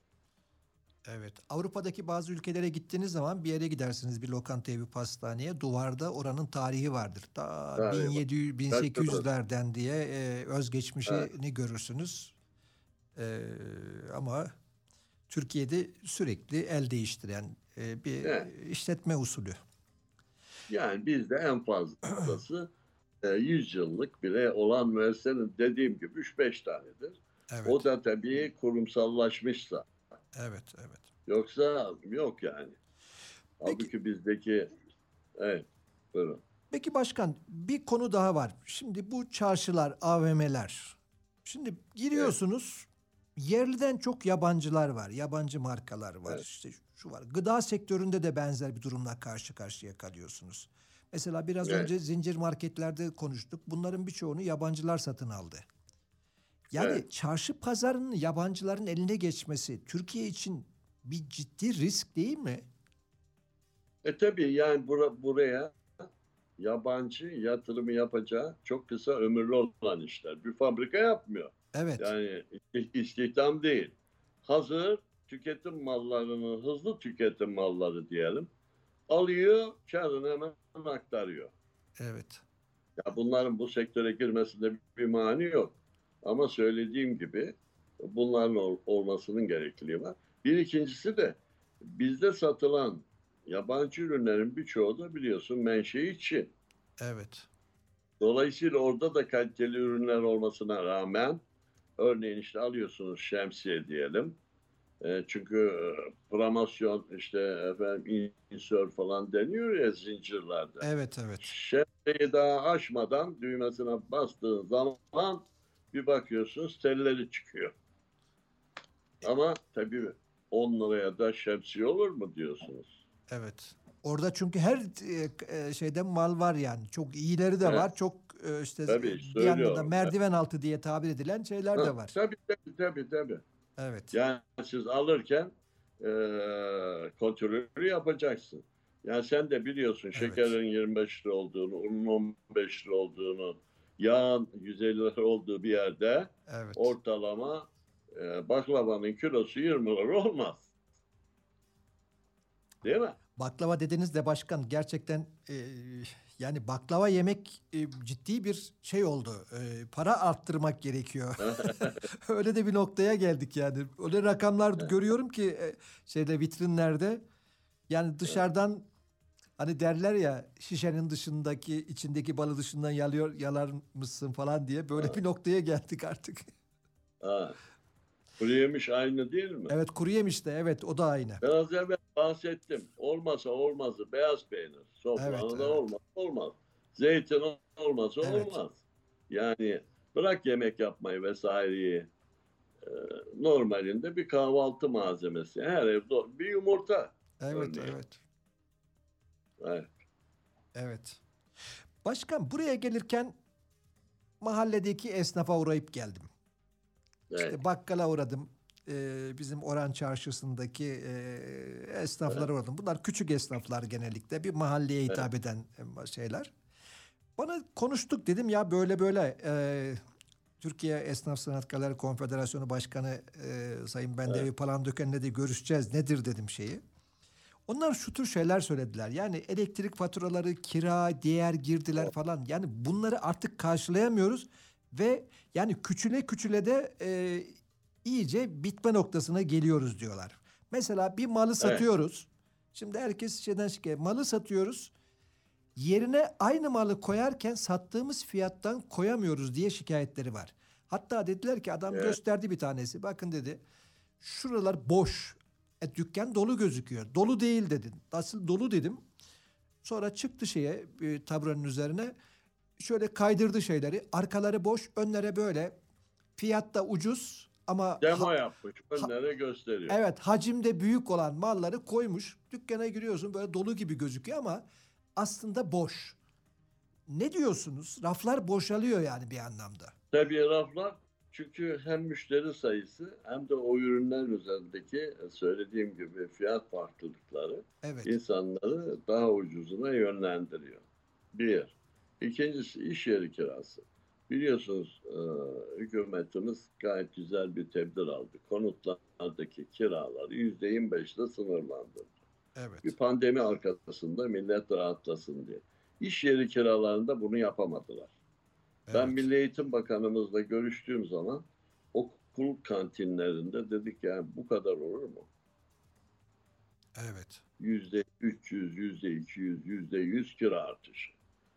Evet. Avrupa'daki bazı ülkelere gittiğiniz zaman bir yere gidersiniz, bir lokantaya, bir pastaneye. Duvarda oranın tarihi vardır. Ta Yani, bin yedi yüz bin sekiz yüzlerden diye e, özgeçmişini evet. görürsünüz. E, ama Türkiye'de sürekli el değiştiren e, bir Evet. işletme usulü. Yani bizde en fazlası e, yüz yıllık bile olan müessesenin dediğim gibi üç beş tanedir. Evet. O da tabii kurumsallaşmışsa. Evet, evet. Yoksa yok yani. Peki, Halbuki bizdeki evet, buyurun. peki başkan, bir konu daha var. Şimdi bu çarşılar, A V M'ler. Şimdi Evet, giriyorsunuz, yerliden çok yabancılar var. Yabancı markalar var. evet, İşte şu var. Gıda sektöründe de benzer bir durumla karşı karşıya kalıyorsunuz. Mesela biraz evet, önce zincir marketlerde konuştuk. Bunların birçoğunu yabancılar satın aldı. evet. Yani çarşı pazarının yabancıların eline geçmesi Türkiye için bir ciddi risk değil mi? E tabii yani bura, buraya yabancı yatırımı yapacağı çok kısa ömürlü olan işler. Bir fabrika yapmıyor. Evet, Yani istihdam değil. Hazır tüketim mallarını, hızlı tüketim malları diyelim. Alıyor, karını hemen aktarıyor. evet, Ya bunların bu sektöre girmesinde bir mani yok. Ama söylediğim gibi bunların ol, olmasının gerekliliği var. Bir ikincisi de bizde satılan yabancı ürünlerin birçoğu da biliyorsun menşei Çin. evet, Dolayısıyla orada da kaliteli ürünler olmasına rağmen örneğin işte alıyorsunuz şemsiye diyelim. E, çünkü e, promosyon işte efendim insör falan deniyor ya zincirlerde. evet, evet. Şemsiyeyi daha açmadan düğmesine bastığın zaman bir bakıyorsunuz telleri çıkıyor. Ama tabii on liraya da şemsiye olur mu diyorsunuz? Evet. Orada çünkü her e, e, şeyden mal var yani. Çok iyileri de He, var. Çok e, işte tabii e, bir yandan da söylüyorum. merdiven altı diye tabir edilen şeyler Ha, de var. tabii tabii tabii tabii. Evet. Yani siz alırken e, kontrolü yapacaksın. Yani sen de biliyorsun Evet. şekerin yirmi beş lira olduğunu, unun on beş lira olduğunu, yağın yüz elli lira olduğu bir yerde Evet. ortalama e, baklavanın kilosu yirmi lira olmaz. Değil mi? Baklava dediniz de başkan, gerçekten e, yani baklava yemek e, ciddi bir şey oldu. E, para arttırmak gerekiyor. Öyle de bir noktaya geldik yani. Öyle rakamlar görüyorum ki e, şeyde, vitrinlerde. Yani dışarıdan, hani derler ya, şişenin dışındaki, içindeki balı dışından yalıyor, yalar mısın falan diye, böyle Ha, bir noktaya geldik artık. ha. Kuru yemiş aynı değil mi? Evet, kuru yemiş de, evet, o da aynı. Biraz evvel bahsettim. Olmasa olmazı beyaz peynir. Evet, Sofranın da evet, olmaz. Olmaz. Zeytin olmasa evet, olmaz. Yani bırak yemek yapmayı vesaireyi. e, Normalinde bir kahvaltı malzemesi. Her evde bir yumurta evet, örneğin. evet, Evet. evet. Başkan, buraya gelirken mahalledeki esnafa uğrayıp geldim. Evet. İşte bakkala uğradım. Ee, bizim Oran Çarşısı'ndaki e, esnaflara Evet. uğradım. Bunlar küçük esnaflar genellikle. Bir mahalleye Evet. hitap eden e, şeyler. Bana konuştuk, dedim ya böyle böyle e, Türkiye Esnaf Sanatkarları Konfederasyonu Başkanı e, Sayın Evet. Bendevi Palandöken'le de görüşeceğiz. Nedir dedim şeyi. Onlar şu tür şeyler söylediler. Yani elektrik faturaları, kira, diğer girdiler falan. Yani bunları artık karşılayamıyoruz ve yani küçüle küçüle de e, iyice bitme noktasına geliyoruz diyorlar. Mesela bir malı Evet. satıyoruz. Şimdi herkes şeyden şikayet. Malı satıyoruz. Yerine aynı malı koyarken sattığımız fiyattan koyamıyoruz diye şikayetleri var. Hatta dediler ki, adam Evet. gösterdi bir tanesi. Bakın dedi, şuralar boş. E, dükkan dolu gözüküyor. Dolu değil dedi. Nasıl dolu dedim. Sonra çıktı şeye, bir taburanın üzerine. Şöyle kaydırdı şeyleri. Arkaları boş, önlere böyle. Fiyatta ucuz Ama Demo ha- yapmış, önlere gösteriyor. evet, hacimde büyük olan malları koymuş. Dükkana giriyorsun böyle dolu gibi gözüküyor ama aslında boş. Ne diyorsunuz? Raflar boşalıyor yani bir anlamda. Tabii raflar, çünkü hem müşteri sayısı hem de o ürünler üzerindeki söylediğim gibi fiyat farklılıkları Evet. insanları daha ucuzuna yönlendiriyor. Bir. İkincisi iş yeri kirası. Biliyorsunuz e, hükümetimiz gayet güzel bir tedbir aldı. Konutlardaki kiraları yüzde yirmi beşle sınırlandırdı. Evet. Bir pandemi arkasında millet rahatlasın diye. İş yeri kiralarında bunu yapamadılar. Ben Evet. Milli Eğitim Bakanımızla görüştüğüm zaman okul kantinlerinde dedik ya bu kadar olur mu? Evet. Yüzde üç yüz, yüzde iki yüz, yüzde yüz kira artışı.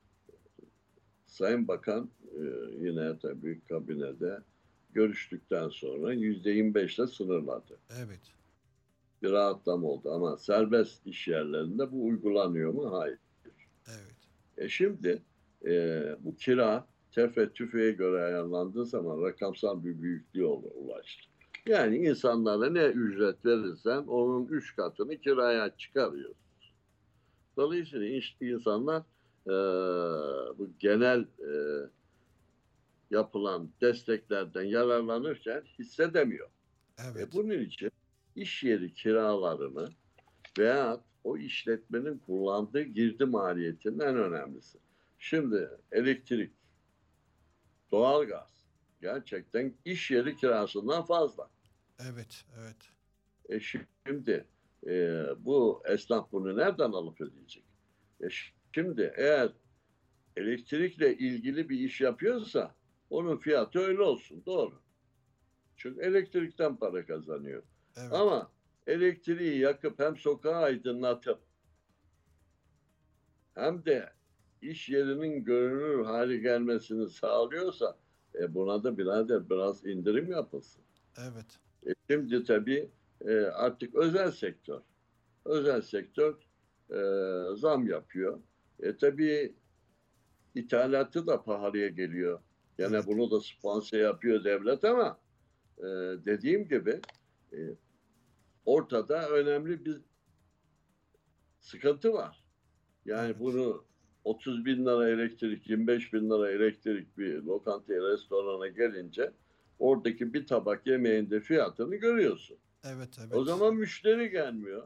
Sayın Bakan e, yine tabii kabinede görüştükten sonra yüzde yirmi beşle sınırladı. Evet. Bir rahatlama oldu ama serbest iş yerlerinde bu uygulanıyor mu? Hayır. Evet. E şimdi e, bu kira tefe tüfeğe göre ayarlandığı zaman rakamsal bir büyüklüğe ulaştı. Yani insanlara ne ücret verirsen onun üç katını kiraya çıkarıyor. Dolayısıyla insanlar e, bu genel e, yapılan desteklerden yararlanırken hissedemiyor. Evet. E bunun için iş yeri kiralarını veya o işletmenin kullandığı girdi maliyetinin en önemlisi. Şimdi elektrik, doğalgaz gerçekten iş yeri kirasından fazla. Evet. Evet. E şimdi e, bu esnaf bunu nereden alıp ödeyecek? E şimdi eğer elektrikle ilgili bir iş yapıyorsa onun fiyatı öyle olsun. Doğru. Çünkü elektrikten para kazanıyor. Evet. Ama elektriği yakıp hem sokağı aydınlatıp hem de iş yerinin görünür hale gelmesini sağlıyorsa e, buna da birader biraz indirim yapılsın. Evet. E, şimdi tabii e, artık özel sektör özel sektör e, zam yapıyor. E tabii ithalatı da pahalıya geliyor. Yani Evet. bunu da sponsor yapıyor devlet ama e, dediğim gibi e, ortada önemli bir sıkıntı var. Yani Evet. bunu otuz bin lira elektrik, yirmi beş bin lira elektrik bir lokantaya, restorana gelince oradaki bir tabak yemeğin de fiyatını görüyorsun. Evet. Evet. O zaman müşteri gelmiyor.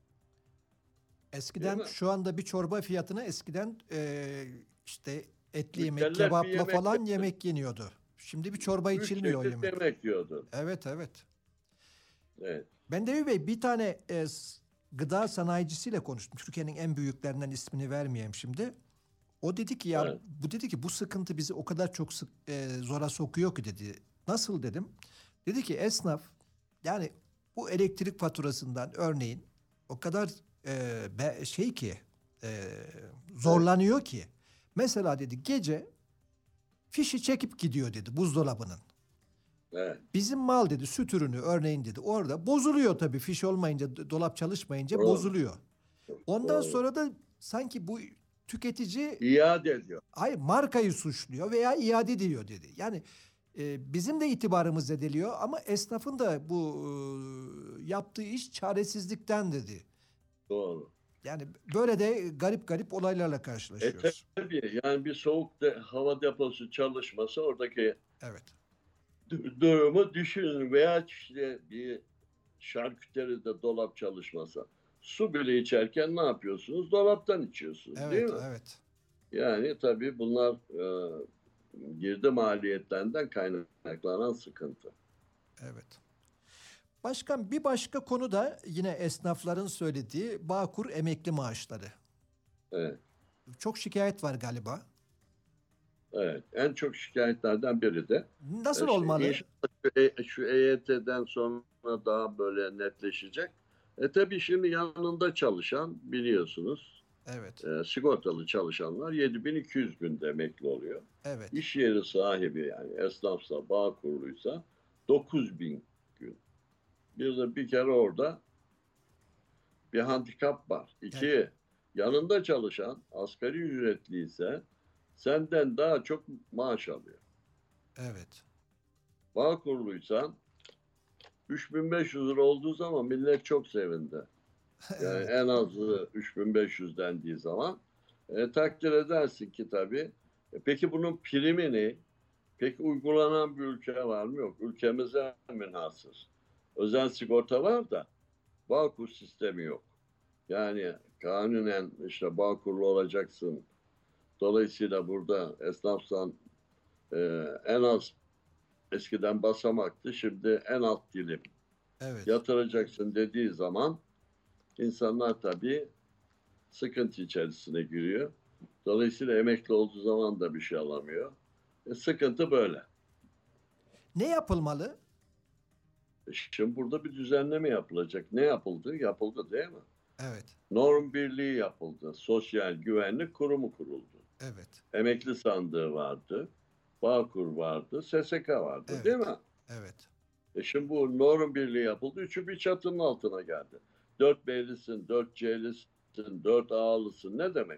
Eskiden mi? şu anda bir çorba fiyatına eskiden eee, işte etli yemek, Mükellef bir kebapla yemek falan yaptı. yemek yeniyordu. Şimdi bir çorba Üç içilmiyor o çeşit yemek. yemek yiyordu. Evet. Evet. Evet. Ben Devi Bey bir tane e, s- gıda sanayicisiyle konuştum. Türkiye'nin en büyüklerinden, ismini vermeyeyim şimdi. O dedi ki ya Evet. bu dedi ki bu sıkıntı bizi o kadar çok sık, e, zora sokuyor ki dedi. Nasıl dedim. Dedi ki esnaf yani bu elektrik faturasından örneğin o kadar e, be- şey ki e, zorlanıyor ki. Mesela dedi gece fişi çekip gidiyor dedi buzdolabının. Evet. Bizim mal dedi süt ürünü örneğin dedi orada bozuluyor tabii fiş olmayınca d- dolap çalışmayınca Doğru. bozuluyor. Ondan Doğru. sonra da sanki bu tüketici İade ediyor. hayır markayı suçluyor veya iade ediyor dedi. Yani e, bizim de itibarımız ediliyor ama esnafın da bu e, yaptığı iş çaresizlikten dedi. Doğru. Yani böyle de garip garip olaylarla E karşılaşıyoruz. tabii yani bir soğuk de, hava deposu çalışması oradaki Evet. du- durumu düşünün veya işte bir şarküteride dolap çalışması. Su bile içerken ne yapıyorsunuz? Dolaptan içiyorsunuz değil Evet, mi? evet. Yani tabii bunlar e, girdi maliyetlerinden kaynaklanan sıkıntı. Evet. Başkan bir başka konu da yine esnafların söylediği Bağkur emekli maaşları. Evet, Çok şikayet var galiba. evet. En çok şikayetlerden biri de Nasıl işte olmalı? inşallah şu, E- şu E Y T'den sonra daha böyle netleşecek. E tabii şimdi yanında çalışan biliyorsunuz Evet, e, sigortalı çalışanlar yedi bin iki yüz günde emekli oluyor. evet, İş yeri sahibi yani esnafsa, bağ kuruluysa dokuz bin gün. Bir de bir kere orada bir handikap var. evet, İki, yanında çalışan asgari ücretliyse senden daha çok maaş alıyor. evet, Bağ kuruluysan üç bin beş yüz lira olduğu zaman millet çok sevindi. Yani Evet. en azı üç bin beş yüz dendiği zaman e, takdir edersin ki tabii. E, peki bunun primi ne? Peki uygulanan bir ülke var mı? Yok. Ülkemize münhasır. Özel sigorta var da Bağkur sistemi yok. Yani kanunen işte Bağkurlu olacaksın. Dolayısıyla burada esnafsan e, en az eskiden basamaktı. Şimdi en alt dilim Evet. yatıracaksın dediği zaman insanlar tabii sıkıntı içerisine giriyor. Dolayısıyla emekli olduğu zaman da bir şey alamıyor. E, sıkıntı böyle. Ne yapılmalı? E, şimdi burada bir düzenleme yapılacak. Ne yapıldı? Yapıldı değil mi? Evet. Norm birliği yapıldı. Sosyal Güvenlik Kurumu kuruldu. Evet. Emekli sandığı vardı. Bağkur vardı. S S K vardı Evet. değil mi? Evet. E şimdi bu norm birliği yapıldı. Üçü bir çatının altına geldi. Dört B'lisin, dört C'lisin, dört A'lısın. Ne demek?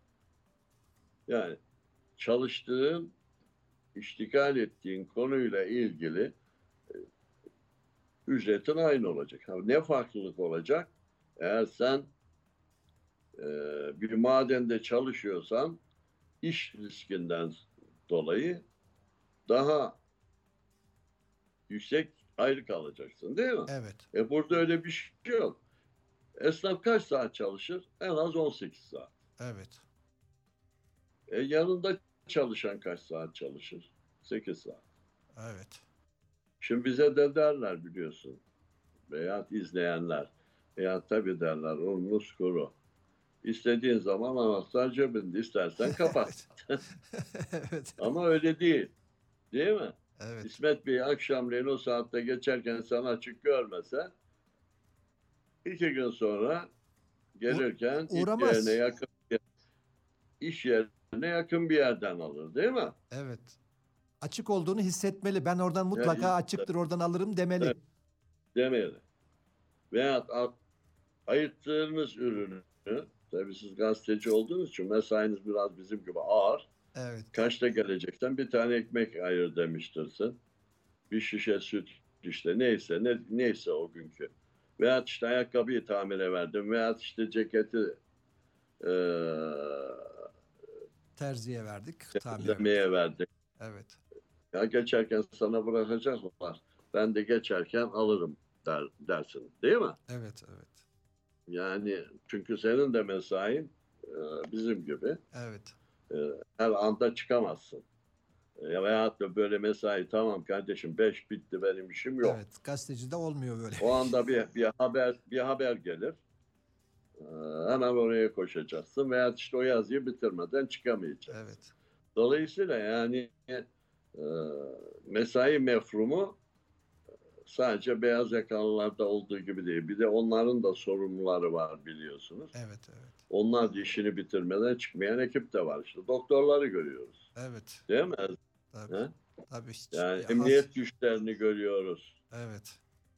Yani çalıştığın, iştikal ettiğin konuyla ilgili e, ücretin aynı olacak. Ha, ne farklılık olacak? Eğer sen e, bir madende çalışıyorsan iş riskinden dolayı daha yüksek aylık alacaksın değil mi? Evet. E burada öyle bir şey yok. Esnaf kaç saat çalışır? En az on sekiz saat. Evet. E yanında çalışan kaç saat çalışır? sekiz saat. Evet. Şimdi bize de derler biliyorsun. Veya izleyenler. Veya tabii derler ununuz kuru. İstediğin zaman anahtar cebinde, istersen kapat. Evet. Ama öyle değil. Değil mi? Evet. İsmet Bey akşamleyin o saatte geçerken sana açık görmese iki gün sonra gelirken iş yerine Uğramaz. yakın iş yerine yakın bir yerden alır değil mi? Evet. Açık olduğunu hissetmeli. Ben oradan mutlaka Yani, açıktır, oradan alırım demeli. evet, demeli. Veya ayırttığınız ürünü, tabii siz gazeteci olduğunuz için mesainiz biraz bizim gibi ağır. Evet. Kaçta geleceksen bir tane ekmek ayır demiştirsin. Bir şişe süt işte neyse ne, neyse o günkü. Veya işte ayakkabıyı tamire verdim. Veya işte ceketi e, Terziye verdik, tamire verdik. temizlemeye verdim. Evet. Ya geçerken sana bırakacaklar. Ben de geçerken alırım der, dersin. Değil mi? Evet, evet. Yani çünkü senin de mesain e, bizim gibi. Evet. E, her anda çıkamazsın. E, veyahut da böyle mesai tamam kardeşim beş bitti benim işim yok. Evet, gazetecide olmuyor böyle. O anda bir, bir haber bir haber gelir. E, hemen oraya koşacaksın. Veyahut işte o yazıyı bitirmeden çıkamayacaksın. Evet. Dolayısıyla yani e, mesai mefrumu sadece beyaz yakalılarda olduğu gibi değil. Bir de onların da sorumluları var biliyorsunuz. Evet, evet. Onlar da işini bitirmeden çıkmayan ekip de var işte. Doktorları görüyoruz. Evet. Değil mi? Tabii. He? Tabii hiç. Yani Ya, emniyet has- güçlerini görüyoruz. Evet.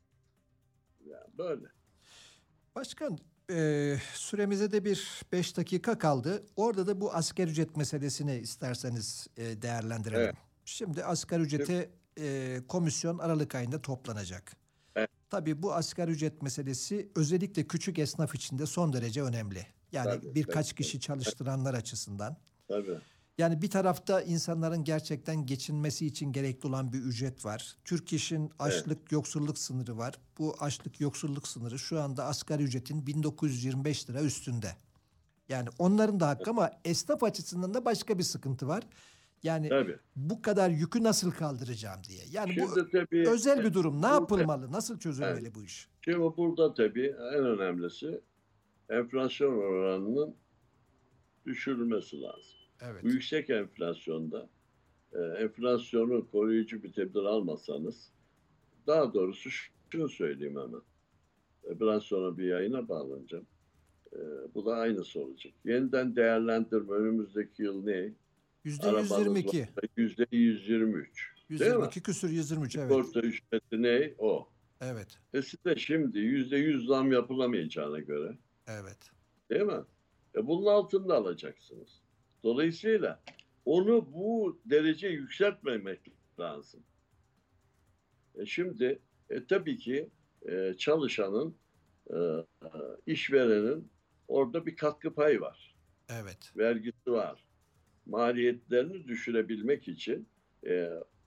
Yani böyle. Başkan, e, süremize de bir beş dakika kaldı. Orada da bu asgari ücret meselesini isterseniz e, değerlendirelim. Evet. Şimdi asgari ücreti e, komisyon Aralık ayında toplanacak. Evet. Tabii bu asgari ücret meselesi özellikle küçük esnaf için de son derece önemli. Yani Tabii, birkaç tabii, kişi çalıştıranlar açısından. Tabii. Yani bir tarafta insanların gerçekten geçinmesi için gerekli olan bir ücret var. Türk İş'in açlık yoksulluk sınırı var. Bu açlık yoksulluk sınırı şu anda asgari ücretin bin dokuz yüz yirmi beş lira üstünde. Yani onların da hakkı ama esnaf açısından da başka bir sıkıntı var. Yani Tabii. bu kadar yükü nasıl kaldıracağım diye. Yani bu Şimdi tabii özel bir durum. Ne burada- yapılmalı? Nasıl çözülmeli Evet. bu iş? Şimdi burada tabii en önemlisi enflasyon oranının düşürülmesi lazım. Evet. Bu yüksek enflasyonda e, enflasyonu koruyucu bir tedbir almasanız daha doğrusu şunu söyleyeyim hemen. E, biraz sonra bir yayına bağlanacağım. E, bu da aynısı olacak. Yeniden değerlendirme önümüzdeki yıl ne? Yüzde yüz yirmi iki. Yüzde yüz yirmi üç. Yüz Değil yirmi mi? iki küsür yüz yirmi üç evet. Sigorta ücreti ne? O. Evet. E size şimdi yüzde yüz zam yapılamayacağına göre Evet. değil mi? E bunun altında alacaksınız. Dolayısıyla onu bu derece yükseltmemek lazım. E şimdi E, tabii ki e, çalışanın, e, işverenin orada bir katkı payı var. Evet. Vergisi var. Maliyetlerini düşürebilmek için e,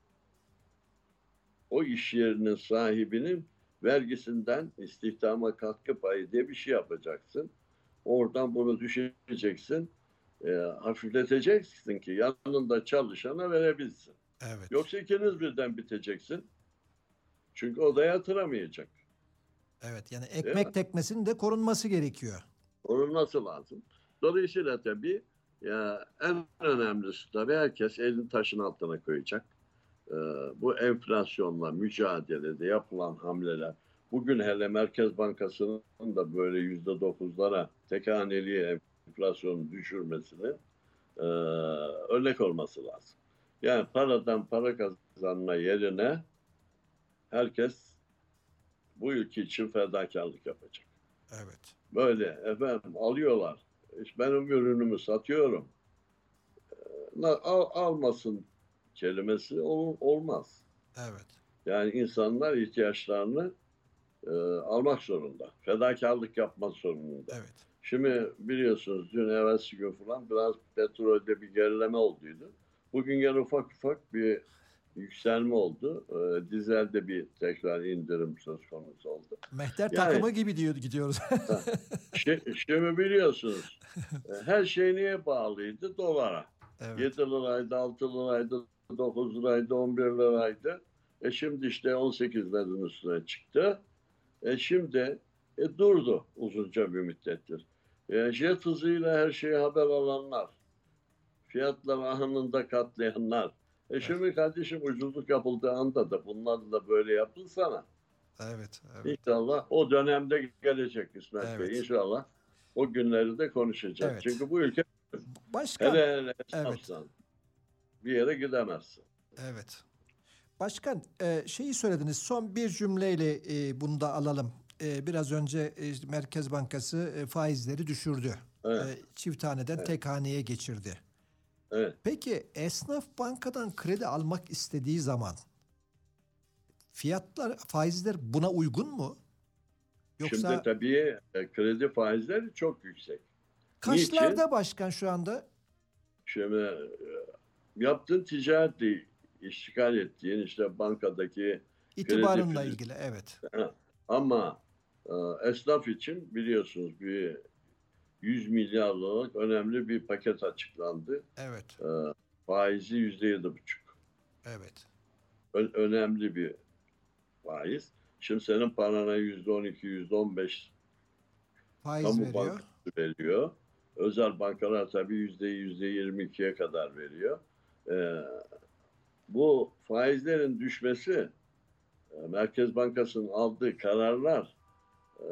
o iş yerinin sahibinin vergisinden istihdama katkı payı diye bir şey yapacaksın. Oradan bunu düşüreceksin. E, hafifleteceksin ki yanında çalışana verebilsin. Evet. Yoksa ikiniz birden biteceksin. Çünkü o da yatıramayacak. Evet. Yani Değil mi? ekmek teknesinin de korunması gerekiyor. Korunması lazım. Dolayısıyla tabii ya en önemlisi tabii herkes elini taşın altına koyacak. Ee, bu enflasyonla mücadelede yapılan hamleler, bugün hele Merkez Bankası'nın da böyle yüzde dokuzlara tek haneli enflasyonu düşürmesini e, örnek olması lazım. Yani paradan para kazanma yerine herkes bu ülke için fedakarlık yapacak. Evet. Böyle efendim alıyorlar. İşte benim ürünümü satıyorum. Al, almasın kelimesi ol, olmaz. Evet. Yani insanlar ihtiyaçlarını e, almak zorunda. Fedakarlık yapmak zorunda. Evet. Şimdi biliyorsunuz dün evvelsi gün falan biraz petrolde bir gerileme olduydu. Bugün gene ufak ufak bir yükselme oldu. E, dizelde bir tekrar indirim söz konusu oldu. Mehter Yani takımı gibi diyor gidiyoruz. şi- şimdi biliyorsunuz e, her şey niye bağlıydı? Dolara. Evet. yedi liraydı, altı liraydı, dokuz liraydı, on bir liraydı. E şimdi işte on sekizlerin üstüne çıktı. E şimdi e, durdu uzunca bir müddettir. E, jet hızıyla her şeyi haber alanlar, fiyatları anında katlayanlar. E Evet. şimdi kardeşim ucuzluk yapıldığı anda da bunlar da böyle yapılsana. Evet. Evet. İnşallah o dönemde gelecek İsmet Bey. Evet. İnşallah o günleri de konuşacağız. Evet. Çünkü bu ülke Başkan. hele hele Evet. esnafsan bir yere gidemezsin. Evet. Başkan, e, şeyi söylediniz. Son bir cümleyle e, bunu da alalım. E, biraz önce e, Merkez Bankası e, faizleri düşürdü. Evet, E, çift haneden evet, tek haneye geçirdi. evet. Peki esnaf bankadan kredi almak istediği zaman fiyatlar, faizler buna uygun mu? Şimdi Yoksa tabii e, kredi faizleri çok yüksek. Niçin? kaçlarda başkan şu anda? Şimdi e, yaptığın ticaretle iştigal ettiğin işte bankadaki kredi İtibarınla fizi. ilgili, evet. Ama e, esnaf için biliyorsunuz bir yüz milyar dolarlık önemli bir paket açıklandı. Evet, E, faizi yüzde yedi buçuk. evet. Ö- önemli bir faiz. Şimdi senin parana yüzde on iki, yüzde on beş Faiz kamu veriyor. bankası veriyor. Özel bankalar tabii yüzde yüzde yirmi ikiye kadar veriyor. E, bu faizlerin düşmesi, e, Merkez Bankası'nın aldığı kararlar, e,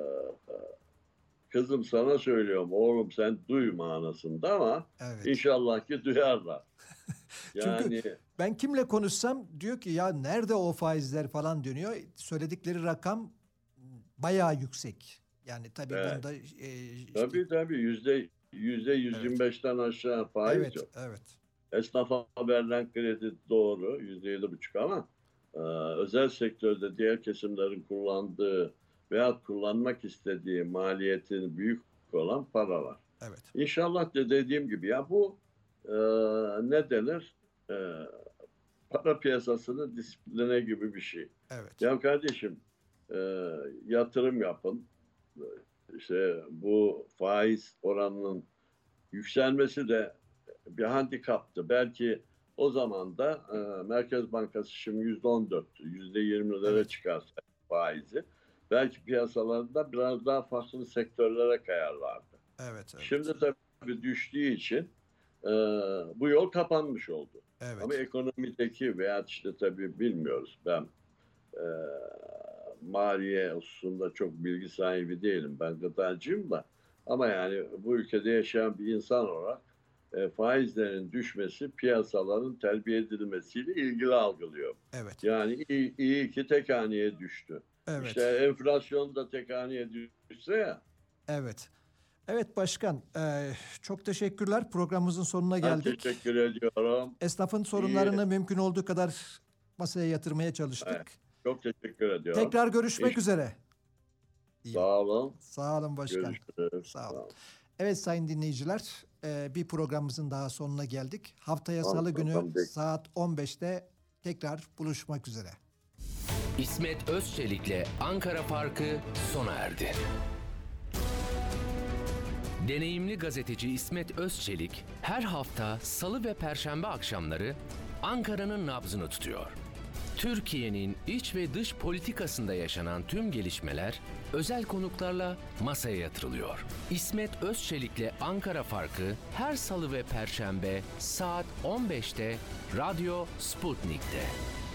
kızım sana söylüyorum oğlum sen duy manasında ama Evet. inşallah ki duyarlar. Çünkü Yani ben kimle konuşsam diyor ki ya nerede o faizler falan dönüyor. Söyledikleri rakam bayağı yüksek. Yani tabii evet, bunda e, işte tabii tabii yüzde yüzde yüz evet. yirmi beşten aşağı faiz Evet, yok. evet. Esnafa verilen kredi doğru yüzde yedi buçuk ama e, özel sektörde diğer kesimlerin kullandığı veya kullanmak istediği maliyetin büyük olan paralar. Evet. İnşallah de dediğim gibi ya bu e, ne denir? E, para piyasasının disipline gibi bir şey. Evet. Ya kardeşim e, yatırım yapın. İşte bu faiz oranının yükselmesi de bir handikaptı. Belki o zaman da e, Merkez Bankası şimdi yüzde on dört, yüzde yirmilere Evet. çıkarsa faizi, belki piyasalarda biraz daha farklı sektörlere kayarlardı. Evet, evet. Şimdi tabii düştüğü için e, bu yol kapanmış oldu. Evet. Ama ekonomideki veya işte tabii bilmiyoruz. Ben e, maliye hususunda çok bilgi sahibi değilim. Ben gıdacıyım da. Ama yani bu ülkede yaşayan bir insan olarak e, faizlerin düşmesi piyasaların terbiye edilmesiyle ilgili algılıyor. Evet. Yani iyi, iyi ki tek haneye düştü. Evet. İşte enflasyon da tek haneye düşse ya. Evet. Evet başkan, e, çok teşekkürler. Programımızın sonuna Ben geldik. teşekkür ediyorum. Esnafın İyi. sorunlarını mümkün olduğu kadar masaya yatırmaya çalıştık. Evet. Çok teşekkür ediyorum. Tekrar görüşmek İş- üzere. Sağ olun. Sağ olun başkan. Görüşürüz. Sağ olun. Evet sayın dinleyiciler, e, bir programımızın daha sonuna geldik. Haftaya Tamam, Salı günü tamam, peki. saat on beşte tekrar buluşmak üzere. İsmet Özçelik'le Ankara Farkı sona erdi. Deneyimli gazeteci İsmet Özçelik her hafta Salı ve Perşembe akşamları Ankara'nın nabzını tutuyor. Türkiye'nin iç ve dış politikasında yaşanan tüm gelişmeler özel konuklarla masaya yatırılıyor. İsmet Özçelik'le Ankara Farkı her Salı ve Perşembe saat on beşte Radyo Sputnik'te.